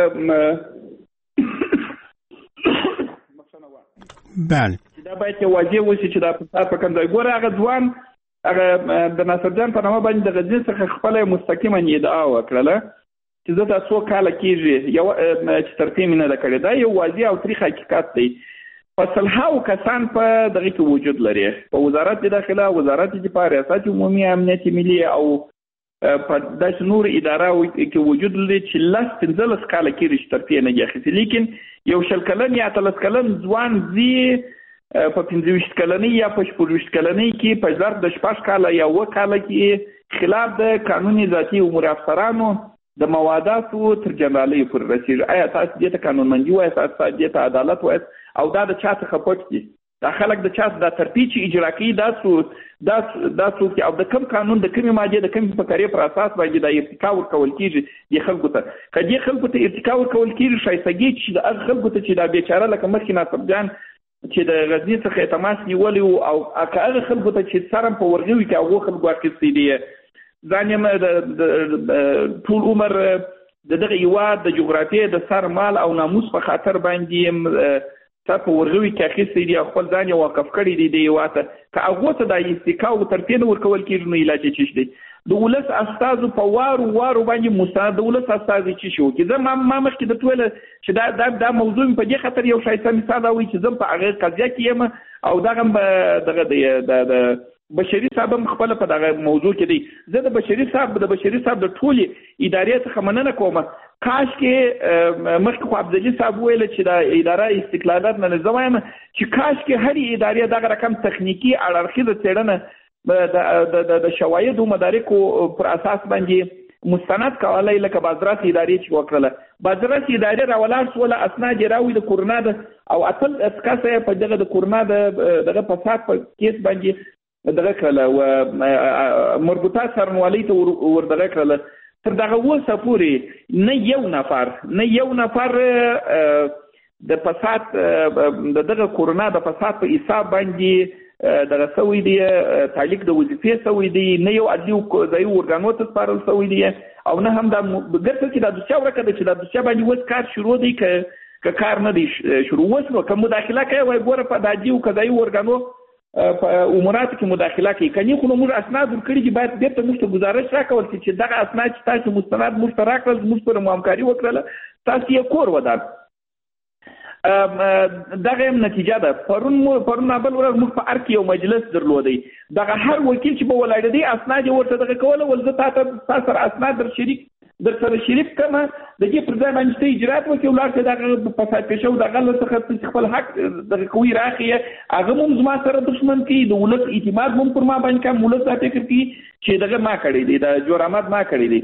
بله دا باید چې واضح وشي چې دا فساد په کوم ځای ګوره. هغه ځوان هغه د ناصر جان په نامه باندې د غزني څخه خپله مستقیما ادعا وکړله چې زه دا څو کاله کېږي چې ترتیب مې نه ده کړې. دا یو واضح او تریخ حقیقت دی. په سلهاو کسان په دغه کې وجود لري، په وزارت داخله، وزارت دفاع، ریاست عمومي امنیت ملي او په داسې نور اداره کې وجود لري چې 15 کاله کېږي چې ترتیب نه دی اخیستی. لیکن یو 20 کلن یا 30 کلن ځوان زی په 25 کلنۍ یا په 40 کلنۍ کې په ظرف د 6 کاله یا 9 کاله کې خلاف د قانوني ذاتي امور افسرانو د مواداتو تر جنرالۍ پورې رسیږي. آیا تاسو دې ته قانونمندي وایي، تاسو دې ته عدالت وایي، او دا د چا څخه پټ دي؟ دا خلک د چا د ترتیب چې اجرا کوي دا څوک او د کوم قانون د کومې مادې د کومې فقرې پر اساس باندې د ارتقا ورکول کېږي د خلکو ته؟ که دې خلکو ته ارتقا ورکول کېږي شایستګي چې د هغه خلکو ته چې دا بیچاره لکه مخکې ناصر جان چې د غزني څخه تماس نیولی او که هغه خلکو ته چې سرم په ورغوي کې هغو خلکو اخیستی دی. ځان یم ټول عمر د دغه هېواد د جغرافیې د سر مال او ناموس په خاطر باندې په ورغوي کې اخیستې دي او خپل ځان یې واقف کړی دی د هېواد ته که هغو ته د استیکا او ترفیع نه ورکول کېږي نو علاج یې څه دی د ولس استازو په وارو باندې مستند د ولس استازي څه شي وکړي زه ما مخکې درته ویله چې دا موضوع په دې خاطر یو ښایسته مثال راوایي چې زه په هغه قضیه کې یم او دغه د بشري صاحب هم خپل په دغه موضوع کې دی زه د بشري صاحب د ټولې ادارې څخه مننه کوم کاش کې مخکې خو عبدالي صاحب ویل چې د اداره استقلالات نه زه وایم چې کاش کې هرې ادارې دغه رقم تخنیکي اړخیزه څېړنه د شواهدو مدارکو پر اساس باندې مستند کولای لکه بازرس ادارې چې وکړله بازرس ادارې راولاړ سوله اسناد یې راوړي د کورونا او اتل اسکاسه په دغه د کورونا دغه فساد په کیس باندې دغه کړله او مربوطه څارنوالۍ ته وردغه کړله تر دغه اوسه پورې نه یو نفر د فساد دغه کورونا د فساد په حساب باندې دغه سوی دی تعلیق د وظیفې سوی دی نه یو عدلي ځایي ارګانو ته سپارل سوی دی او نه هم دا ګرځي چې د دوسیا ورکه ده چې د دوسیا باندې اوس کار شروع دی که کار نه دی شروع اوس نو که مداخله کوي وایي ګوره په د عدلي او قضایي ارګانو په اموراتو کې مداخله کوي کني خو موږ اسناد ورکړي چې باید بیرته موږ ته گزارش راکول چې دغه اسناد چې تاسو مستند موږ ته راکړل موږ سره همکاري وکړله تاسو یې کور ودان دغه نتیجه ده پرون بل ورځ موږ په ارک یو مجلس درلودی دغه هر وکیل چې په ولاړ دی اسناد ورته دغه کوله ولزه تاسو سره اسناد در سره شریک کما د دې پر ځای باندې اجرات وکړي ولر دغه فساد پېښو دغه څخه خپل حق دغه کوي راخي هغه هم زما سره دښمن کی د ولس اعتماد هم پر ما باندې کوم ولس ته فکر کی چې دغه ما کړی دی د جرامت ما کړی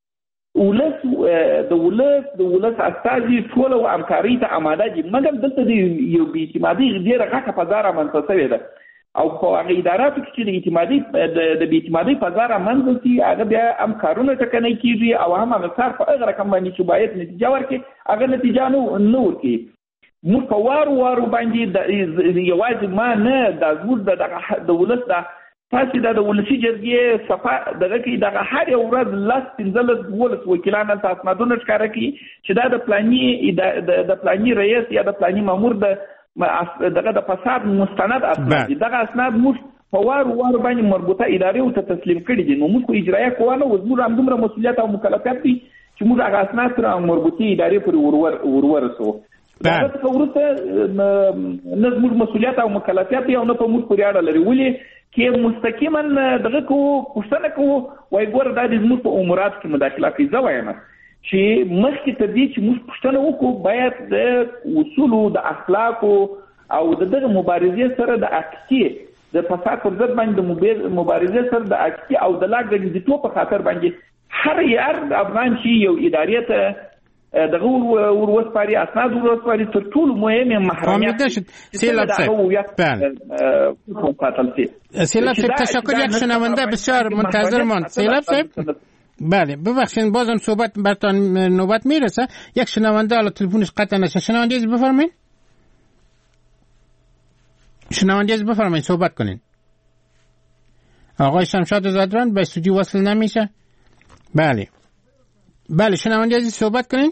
دی ولس استازي ټول او همکاري ته آماده دي مګر دلته دی یو بي اعتمادي ډیره غټه فضا رامنځته شوې ده او په هغه اداراتو کې چې د اعتمادي د بې اعتمادي فضا رامنځته شي هغه بیا هم کارونه ټکنی کېږي او هم هغه کار په هغه رقم باندې چې باید نتیجه ورکړي هغه نتیجه نه ورکړي موږ په وارو باندې یوازې ما نه دا زموږ د ولس دا تاسو د ولسي جرګې صفه دغه کې دغه هر یو ورځ 15 وکیلان تاسو اسنادونه ښکاره کړي چې دا د پلاني رئیس یا د پلاني مامور دغه د فساد مستند اسناد دغه اسناد موږ په وارو باندې مربوطه ادارې ته تسلیم کړي دي نو موږ خو اجرایه کوو او زموږ هم دومره مسؤلیت او مکلفیت دي چې موږ هغه اسناد سره مربوطې ادارې پورې ورسو دا څه ورته نه زموږ مسؤلیت او مکلفیت دی او نه په موږ پورې اړه لري ولې کې مستقیما دغه کو پوښتنه کوو وایي ګوره دا د زموږ په اموراتو کې مداخله کوي زه وایم چې مخکې تر دې چې موږ پوښتنه وکړو باید د اصولو د اخلاقو او دغه مبارزې سره د حقیقي د فساد پر ضد باندې د مبارزې سره د حقیقي او د لا ګډوډۍ په خاطر باندې هر افغان چې یو ادارې ته دغه وروسپاري اسناد وروسپاري تر ټولو مهمه محرمیت سیلاب صاحب تشکر یک شنونده بسیار منتظر ماند سیلاب صاحب بله ببخشید بازم صحبت براتون نوبت میرسه یک شنونده حالا تلفنش قطع نشه شنونده از بفرمایید صحبت کنین آقای شمشاد زادران به استودیو وصل نمیشه بله شنونده عزیز صحبت کنین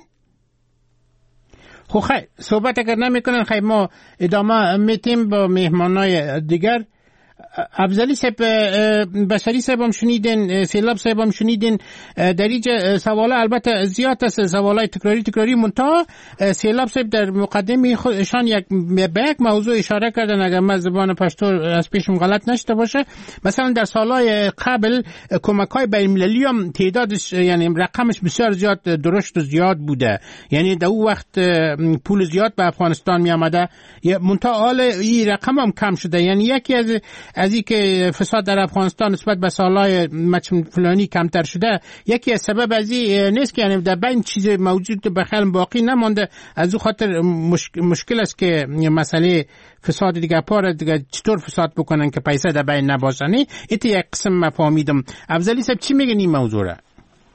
خب خیر صحبت اگر نمیکنن خیر ما ادامه میتیم با مهمانای دیگر افضلی صاحب بشری صاحب هم شنیدین سیلاب صاحب هم شنیدین در اینجا سوالا البته زیاد است سوالای تکراری منتها سیلاب صاحب در مقدمه خودشان به یک موضوع اشاره کردن اگر من زبان پشتو از پیشم غلط نشده باشه مثلا در سالهای قبل کمک‌های بین‌المللی هم تعدادش یعنی رقمش بسیار زیاد درشت و زیاد بوده یعنی در اون وقت پول زیاد به افغانستان می آمده منتها حال این رقم هم کم شده یعنی یکی از این که فساد در افغانستان نسبت به سالهای فلانی کمتر شده یکی از سبب از این نیست که یعنی در بین چیز موجود به خیال باقی نمانده از او خاطر مشکل است که مسئله فساد دیگه پاره دیگه چطور فساد بکنن که پیسه در بین نباشن این یک قسم مفاهیدم افضلی صاحب چی میگن این موضوع را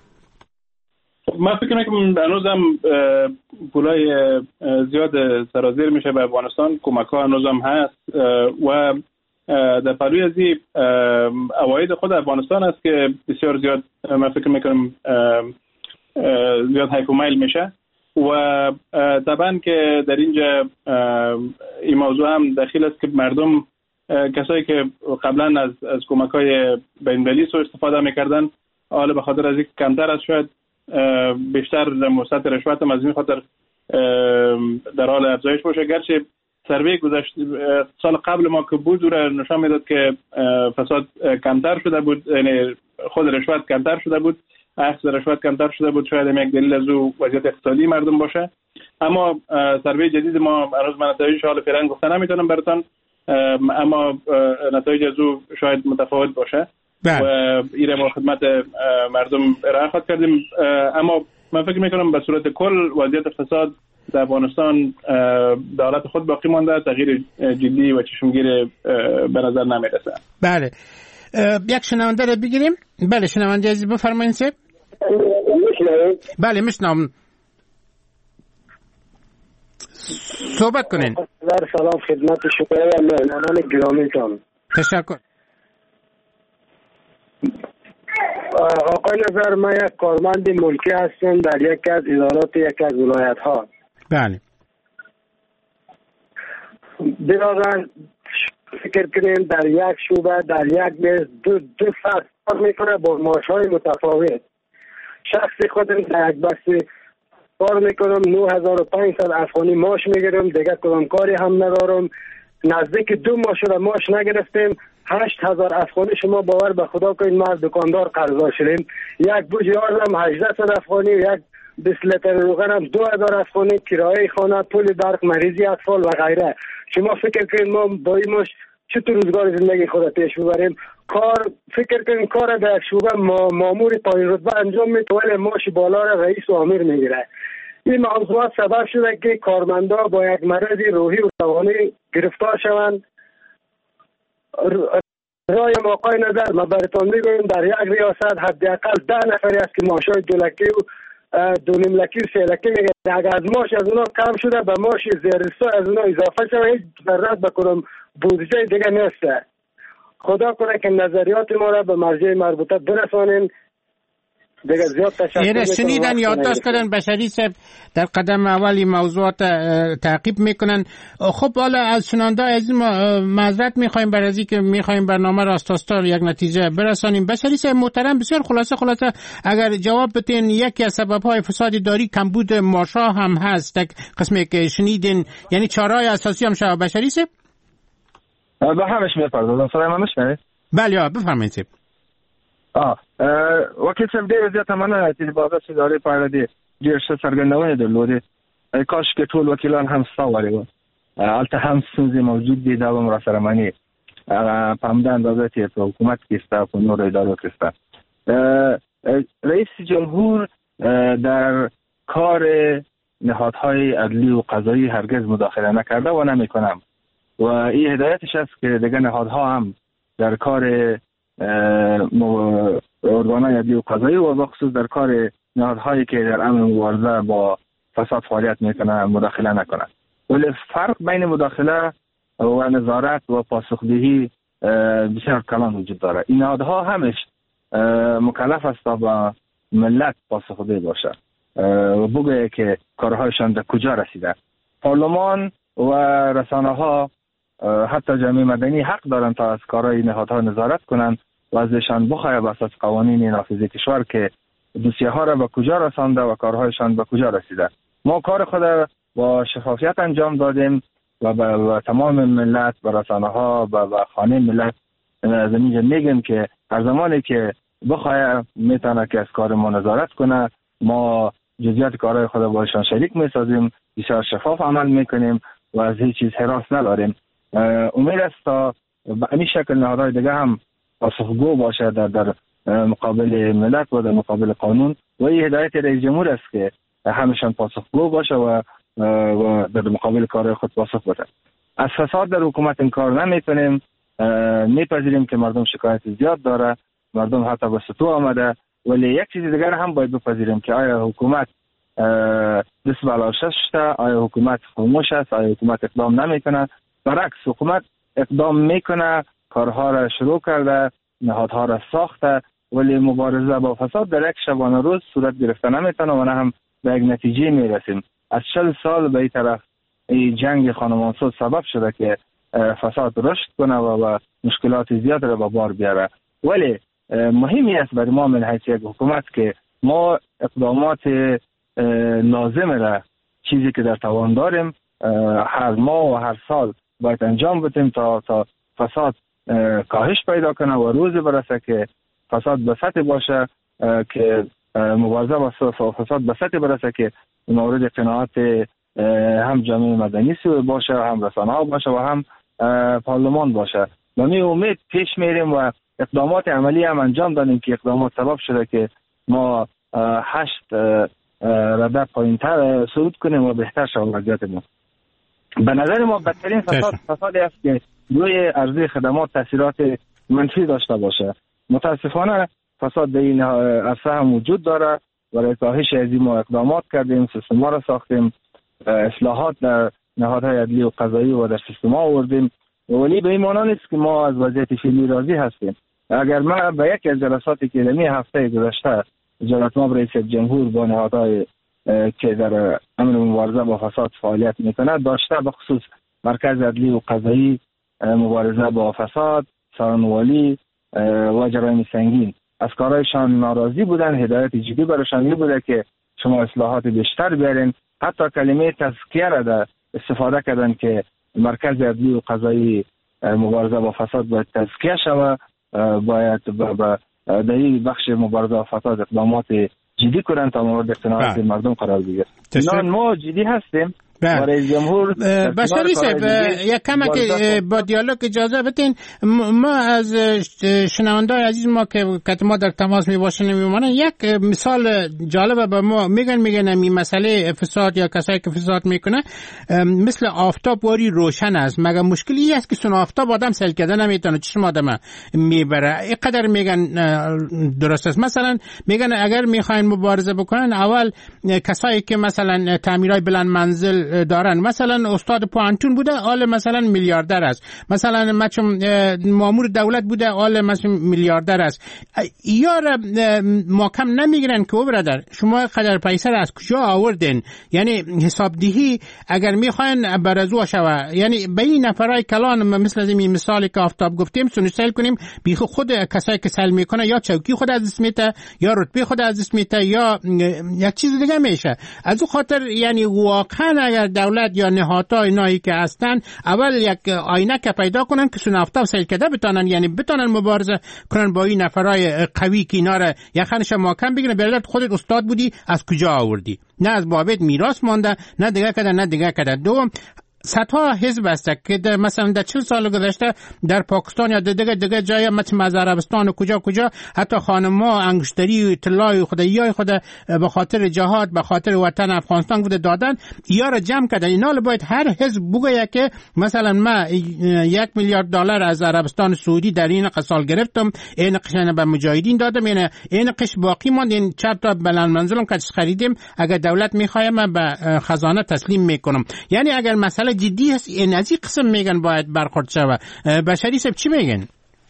من فکر میکنم هنوزم پولای زیاد سرازیر میشه به افغانستان کمک ها هنوزم هست و در پلوی از این عواید خود افغانستان است که بسیار زیاد من فکر میکنم زیاد هیکومیل میشه و طبعا که در اینجا این موضوع هم دخیل است که مردم کسایی که قبلا از کمک‌های بین‌المللی سوء استفاده می‌کردن حالا به خاطر از اینکه کمتر از شاید بیشتر مصدر رشوت هم از این خاطر در حال افزایش باشه. گرچه سروی گذشته سال قبل ما که بود را نشان میداد که فساد کمتر شده بود، یعنی خود رشوت کمتر شده بود، اخذ رشوت کمتر شده بود. شاید یک دلیل از او وضعیت اقتصادی مردم باشه، اما سروی جدید ما هنوز من نتایجش حالا فعلا گفته نمیتونم براتون، اما نتایج از او شاید متفاوت باشه و این ما خدمت مردم ارائه خواهد کردیم. اما من فکر میکنم به صورت کل وضعیت فساد در افغانستان در حالت خود باقی مانده، تغییر جدی و چشمگیر به نظر نمیرسه. بله، یک شنونده رو بگیریم. بله شنونده عزیز بفرمایید. بله میشنم، صحبت کنین. سلام خدمت شما و مهمانان گرامیتان. تشکر. آقای نظر، من یک کارمند ملکی هستم در یکی از ادارات یکی از ولایت ها. بله. بنابراین فکر کنیم در یک شعبه در یک میز دو فصل کار میکنه با معاشهای متفاوت. شخصی خودم در یک بسته کار میکنم 9500 افغانی معاش میگیرم، دیگه کدام کاری هم ندارم. نزدیک 2 ماه شده معاش نگرفتیم. 8000 افغانی شما باور به خدا کنید ما از دکاندار قرضا شدیم. یک بوجه آردم 1800 افغانی، یک 20 لیتر روغن هم 2000 افغانی، کرایه خانه، پول برق، مریضی اطفال و غیره. شما فکر کنید ما با این معاش چطور روزگار زندگی خود پیش ببریم؟ فکر کنید کار در یک شعبه مامور پایین رتبه انجام میده ولی معاش بالا را رئیس و امیر میگیره. این موضوعات سبب شده که کارمندا با یک مرض روحی و روانی گرفتار شوند. رای آقای نظر ما براتون میگویم در یک ریاست حداقل 10 نفری است که معاشای 2 لکی و 2.5 لکی و 3 لکی میگه. اگر از معاش از اونا کم شده به معاش زیرسو از اونا اضافه شده، هیچ ضرورت بکنم بودجه دیگه نیسته. خدا کنه که نظریات ما را به مرجع مربوطه برسانیم. دیگه زیاد تشکر شنیدن یادداشت کردن بشری صاحب در قدم اولی موضوعات تعقیب میکنن. خب حالا از شنونده از معذرت میخوایم برای از اینکه میخوایم برنامه را استاستار یک نتیجه برسانیم. بشری صاحب محترم بسیار خلاصه اگر جواب بدین، یکی از سبب‌های فساد اداری کمبود معاشها هم هست، یک قسمی که شنیدین، یعنی چهاره‌های اساسی هم شما بشری صاحب به همش میپردازم. صدای من میشنوید؟ بله بفرمایید صاحب. وکیل صاحب ډېر زیاته مننه چې د بابا ادارې په اړه دې ډېر ښه څرګندونې درلودې. کاش کې ټول وکیلان هم ستا وړي وو. هلته هم ستونزې موجود دي، دا به هم راسره مني. په همدا اندازه چې په حکومت کې ستا، په نورو ادارو کې ستا. رئیس جمهور در کار نهادهای عدلی و قضایی هرگز مداخله نکرده و نمیکنم و این هدایتش است که دیگه نهادها هم در کار ارگانهای عدلی و قضایی و بخصوص در کار نهادهایی که در امر مبارزه با فساد فعالیت میکنه مداخله نکنند. ولی فرق بین مداخله و نظارت و پاسخدهی بسیار کلان وجود داره. این نهادها همش مکلف است تا با ملت پاسخده باشه و بگه که کارهایشان در کجا رسیده. پارلمان و رسانه ها حتی جامعه مدنی حق دارند تا از کارهای نهادها نظارت کنند و ازشان بخواهد بر اساس قوانین نافذ کشور که دوسیه ها را به کجا رسانده و کارهایشان به کجا رسیده. ما کار خود با شفافیت انجام دادیم و به تمام ملت، به رسانه ها، به خانه ملت از اینجا میگم که هر زمانی که بخواهد میتونه که از کار ما نظارت کنه، ما جزئیات کارهای خود باشان شریک میسازیم، بسیار شفاف عمل میکنیم و از هیچ چیز هراس نداریم. امید است تا به این شکل نهادهای دیگه هم پاسخگو باشه در مقابل ملت و در مقابل قانون و این هدایت رئیس جمهور است که همشان پاسخگو باشه و در مقابل کارهای خود پاسخ بده. از فساد در حکومت انکار نمیکنیم، میپذیریم که مردم شکایت زیاد داره، مردم حتی به سطوح آمده، ولی یک چیز دیگر هم باید بپذیریم که آیا حکومت دست بالاشش شده، آیا حکومت خاموش است، آیا حکومت اقدام نمیکنه. برعکس حکومت اقدام میکنه، کارها را شروع کرده، نهادها را ساخته، ولی مبارزه با فساد در یک شبانه روز صورت گرفته نمیتونه و نه هم به یک نتیجه میرسیم. از 40 سال به این طرف این جنگ خانمانسوز سبب شده که فساد رشد کنه و مشکلات زیاد را به بار بیاره. ولی مهمی است برای ما من حیث یک حکومت که ما اقدامات لازم را چیزی که در توان داریم هر ماه و هر سال باید انجام بدیم تا فساد کاهش پیدا کنه و روزی برسه که فساد به سطح باشه که مبارزه با فساد به سطح برسه که مورد قناعت هم جامعه مدنی باشه، هم رسانه ها باشه و هم پارلمان باشه. و می امید پیش میریم و اقدامات عملی هم انجام دادیم که اقدامات سبب شده که ما 8 رده پایین‌تر صعود کنیم و بهتر شود وضعیت ما. به نظر ما بدترین فسادی است که روی عرضه خدمات تاثیرات منفی داشته باشه. متاسفانه فساد در این عرصه هم وجود داره. برای کاهش از این ما اقدامات کردیم، سیستم را ساختیم، اصلاحات در نهادهای عدلی و قضایی و در سیستم ها آوردیم، ولی به این معنی نیست که ما از وضعیت فعلی راضی هستیم. اگر ما به یک از جلساتی که در هفته گذشته جلالت مآب رئیس جمهور با نهادهای که در امر مبارزه با فساد فعالیت میکنه داشته، به خصوص مرکز عدلی و قضایی مبارزه با فساد، سارنوالی و جرایم سنگین، از کارهایشان ناراضی بودن. هدایت جدی برایشان می بوده که شما اصلاحات بیشتر بیارین. حتی کلمه تزکیه را استفاده کردن که مرکز عدلی و قضایی مبارزه با فساد باید تزکیه شود، باید در این بخش مبارزه با فساد اقدامات جدی کنن تا مورد اقتناعات مردم قرار بگیره. ما جدی هستیم. برای جمهور بشاری صاحب یک کم که با دیالوگ اجازه بدین، ما از شنوندای عزیز ما که ما در تماس میباشن میمونن یک مثال جالب به ما میگن این مسئله فساد یا کسایی که فساد میکنه مثل آفتاب واری روشن است، مگر مشکلی است که سن آفتاب آدم سل کرده نمیتونه چشم آدم میبره. اینقدر میگن درست است. مثلا میگن اگر میخواین مبارزه بکنن اول کسایی که مثلا تعمیرای بلند منزل دارن، مثلا استاد پوانتون بوده آل مثلا میلیاردر است، مثلا مامور دولت بوده آل مثلا میلیاردر است. یار ما کم نمیگیرن که برادر شما قدر پیسه از کجا آوردین؟ یعنی حسابدهی اگر میخواین برازو شوه، یعنی به این نفرای کلان مثل از این مثالی که آفتاب گفتیم سنوسل کنیم بی خود کسایی که سل میکنه یا چوکی خود از دست میته یا رتبه خود از دست میته یا یک چیز دیگه میشه. از اون خاطر یعنی واقعا اگر دولت یا نهادها اینایی که هستن اول یک آینه که پیدا کنن که سنافتاب سیل کده بتانن، یعنی بتانن مبارزه کنن با این نفرای قوی که اینا را یخنش محکم بگیرن. بلد خودت استاد بودی از کجا آوردی؟ نه از بابت میراث مونده، نه دیگه کده. دوم صدها حزب است که مثلا در 40 سال گذشته در پاکستان یا دیگه جای مثل عربستان و کجا حتی خانم‌ها انگشتری و طلای خدایای خود به خاطر جهاد به خاطر وطن افغانستان بوده دادن، یا را جمع کردن. اینا باید هر حزب بگه که مثلا ما 1 میلیارد دلار از عربستان سعودی در این سال گرفتم، این قشن به مجاهدین دادم، این قش باقی ماند، این 4 تا بلند منزلم که خریدیم اگر دولت میخواد من به خزانه تسلیم میکنم. یعنی اگر مسئله جدی هست این از این قسم میگن باید برخورد شود. بشری صاحب چی میگن؟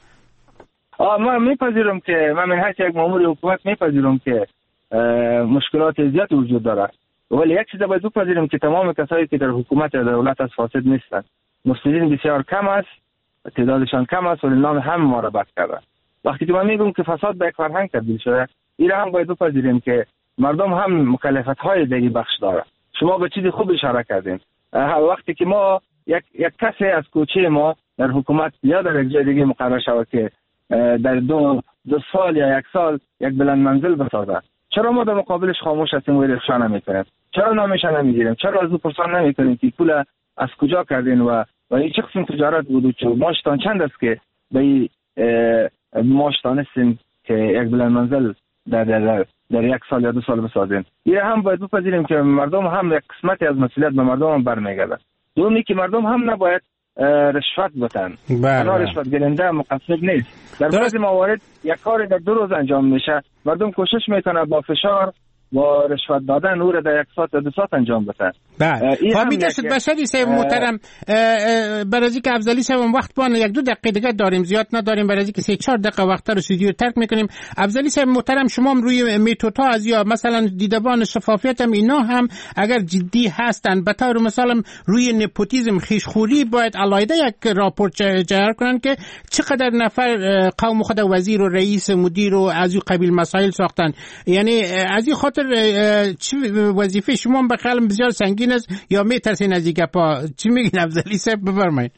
من میپذیرم که من حیث یک مامور حکومت میپذیرم که مشکلات زیاد وجود داره، ولی یک چیز باید بپذیرم که تمام کسایی که در حکومت یا دولت از فاسد نیستن. مفسدین بسیار کم است، تعدادشان کم است، ولی نام هم ما را بد کرده. وقتی که من میگم که فساد به یک فرهنگ تبدیل شده، این هم باید بپذیریم که مردم هم مکلفیت های دیگه بخش داره. شما به چیز خوب اشاره کردین. وقتی که ما یک کسی از کوچه ما در حکومت یا در یک جای دیگه مقرر شود که در دو سال یا 1 سال یک بلند منزل بسازه، چرا ما در مقابلش خاموش هستیم و افشا نمیکنیم؟ چرا نامش نمیگیریم؟ چرا از او پرسان نمیکنیم که پول از کجا کردین و این چه قسم تجارت بود و ماشتان چند است که به ماشتان هستیم که یک بلند منزل در 1 سال یا 2 سال بسازیم؟ این هم باید بپذیریم که مردم هم یک قسمتی از مسئولیت به مردم هم برمیگرده. دومی که مردم هم نباید رشوت بدن. رشوت گیرنده مقصر نیست. در بعضی موارد یک کاری در 2 روز انجام میشه، مردم کوشش میکنه با فشار با رشوت دادن او را در 1 ساعت یا 2 ساعت انجام بدن. فهمیده شد بشری صاحب محترم. برای که افضلی صاحب وقت بان یک دو دقیقه دیگه داریم، زیاد نداریم، برای که 3-4 دقیقه وقت رو استودیو ترک میکنیم. افضلی صاحب محترم شما هم روی میتوتا از یا مثلا دیدبان شفافیت هم اینا هم اگر جدی هستن به طور مثلا روی نپوتیزم خیشخوری باید علایده یک راپورت جاری کنن که چقدر نفر قوم خود وزیر و رئیس مدیر و از این قبیل مسائل ساختن. یعنی از این خاطر وظیفه شما هم بخیالم بسیار سنگین است یا میترسین از این گپا؟ چی میگین افضلی صاحب؟ بفرمایید.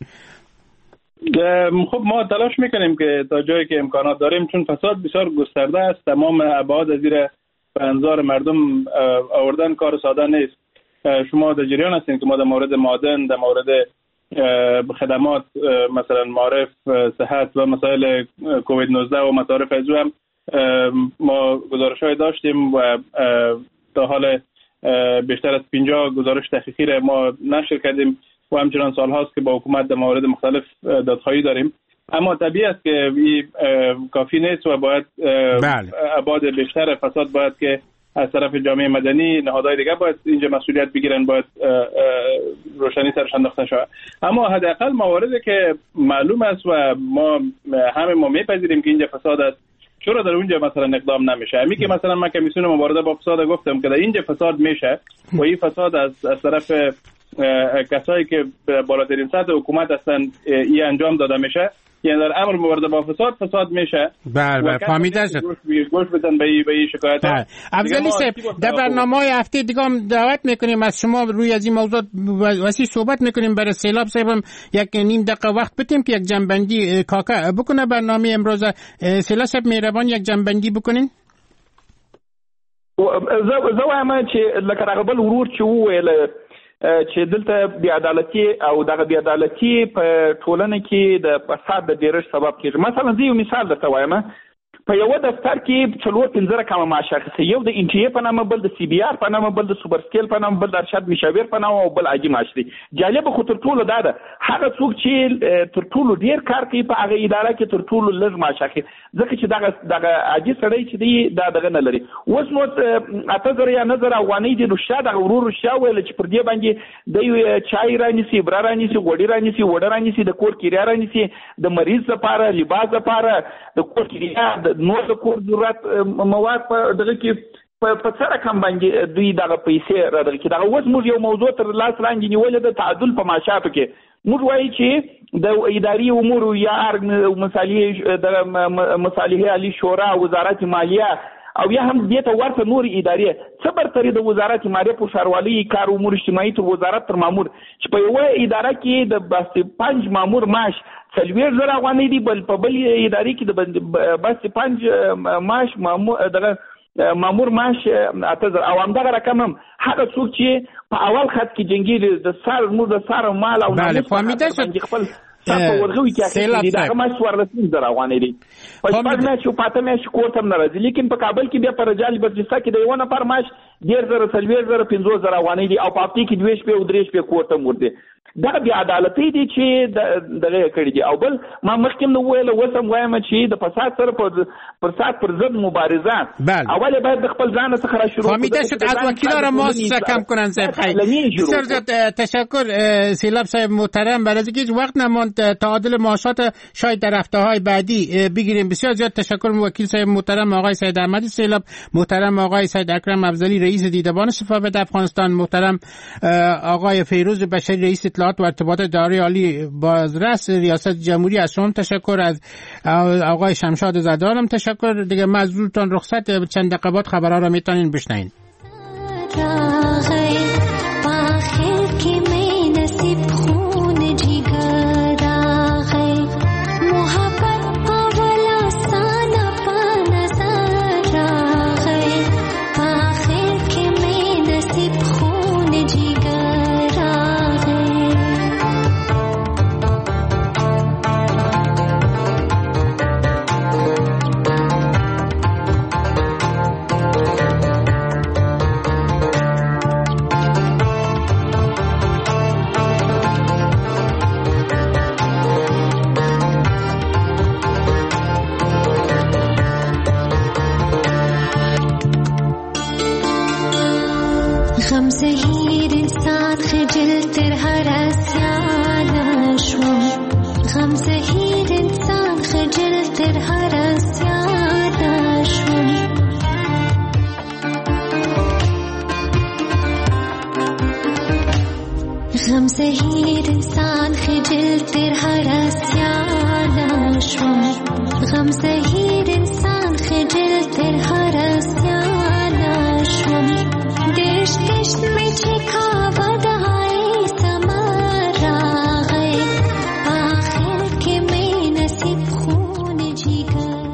خب ما تلاش میکنیم که تا جایی که امکانات داریم، چون فساد بسیار گسترده است، تمام ابعاد از زیر به انظار مردم آوردن کار ساده نیست. شما در جریان هستین که ما در مورد معادن، در مورد خدمات مثلا معارف، صحت و مسائل کووید 19 و مصارف از هم ما گزارش‌های داشتیم و تا حال بیشتر از 50 گزارش تحقیقی را ما نشر کردیم و همچنان سال هاست که با حکومت در مورد مختلف دادخواهی داریم. اما طبیعی است که این کافی نیست و باید ابعاد بیشتر فساد باید که از طرف جامعه مدنی، نهادهای دیگه باید اینجا مسئولیت بگیرن، باید روشنی سرش انداخته شود. اما حداقل مواردی که معلوم است و ما میپذیریم که اینجا فساد است، چرا در اونجا مثلا اقدام نمیشه؟ همین که مثلا من کمیسیون مبارزه با فساد گفتم که در اینجا فساد میشه و این فساد از طرف کسایی که بالاترین سطح حکومت هستن این انجام داده میشه، یعنی در امر مبارزه با فساد میشه. بله فهمیده شد. گوش بدن به این شکایت. افضلی صاحب در برنامه‌های هفته دیگه هم دعوت میکنیم از شما روی از این موضوع وسیع صحبت میکنیم. برای سیلاب صاحب هم یک نیم دقیقه وقت بدیم که یک جنبندی کاکا بکنه برنامه امروز. سیلاب صاحب مهربان یک جنبندی بکنین. زه وایم چې لکه هغه بل ورور چې وویل چې دلته بې عدالتي او دغه بې عدالتي په ټولنه کې د فساد د ډېرښت سبب کېږي. مثلا زه یو مثال درته وایم، په یو دفتر کې 4-5 رقمه معاش اخیستی، یو د ان ټي اي په نامه، بل د سی بي ار په نامه، بل د سوپر سکیل په نامه، بل د ارشاد مشاور په نامه او بل عادي معاش دی. جالب خو تر ټولو دا ده هغه څوک چې تر ټولو ډیر کار کوي په هغه اداره کې تر ټولو لږ معاش اخلي، ځکه چې دغه عادي سړی چې دی دا دغه نه لري. اوس نو 8000 یا 9000 افغانۍ دی، رشاد هغه ورور رشاد ویل چې پر دې باندې د چای رانیسي، برا رانیسي، غوړي رانیسي، وړه رانیسي، د کور کرایه رانیسي، د مریض لپاره لباس لپاره د کور کرایه نور د کور ضرورت مواد په دغه کې په څه رقم باندې دوی دغه پیسې را دغه کې. دغه اوس موږ یو موضوع تر لاس لاندې نیولې د تعادل په معاشاتو کې. موږ وایي چې د اداري امور یا مصالحه عالی شورا، وزارت مالیه او یا هم دې ته ورته نور ادارې څه برتري د وزارت مالیه په ښاروالۍ کار امور اجتماعي تر وزارت تر مامور چې په یوه اداره کې د بس 5 مامور معاش 40,000 افغانۍ دی، بل په بل ادارې کې د بس 5 معاش مامور معاش 8000 او همدغه رقم هم هغه څوک چې په اول خط کې جنګي د سار مال او بله فهمیده شد. خپل په ورغوي کې دا معاش 14,000 افغانۍ دی. په شپږ میاشتې او پاته میاشتې کور ته هم نه راځي، لیکن په کابل کې بیا په رجال برجسته کې د یو نفر معاش 1,000 15,000 افغانۍ دی او په هفتې کې 2 شپې او 3 شپې کور ته ورځي. دا بیا عدالتي دي چې دغه کړی دي. او بل ما مخکې نو ویل وسم وایم چې د فساد سره پر ضد مبارزه اول باید خپل ځان څخه را شروع. فهمیده شد. از وکیلان ما کم کنن صاحب. خیلی بسیار تشکر سیلاب صاحب محترم. برای اینکه وقت نماند تعادل معاشات شاید در هفته‌های بعدی بگیریم. بسیار زیاد تشکر وکیل صاحب محترم آقای سید احمدی سیلاب، محترم آقای سید اکرم افضلی رئیس دیدبان شفافیت افغانستان، محترم آقای فیروز بشری رئیس اطلاعات و ارتباطات اداره عالی بازرس ریاست جمهوری. از شما تشکر، از آقای شمشاد زدارم تشکر. دیگه معذورتان رخصت چند دقیقه بعد خبرها را میتونین بشنوین. در هر از یادشون غم زهیر سان خجل در هر از یادشون غم زهیر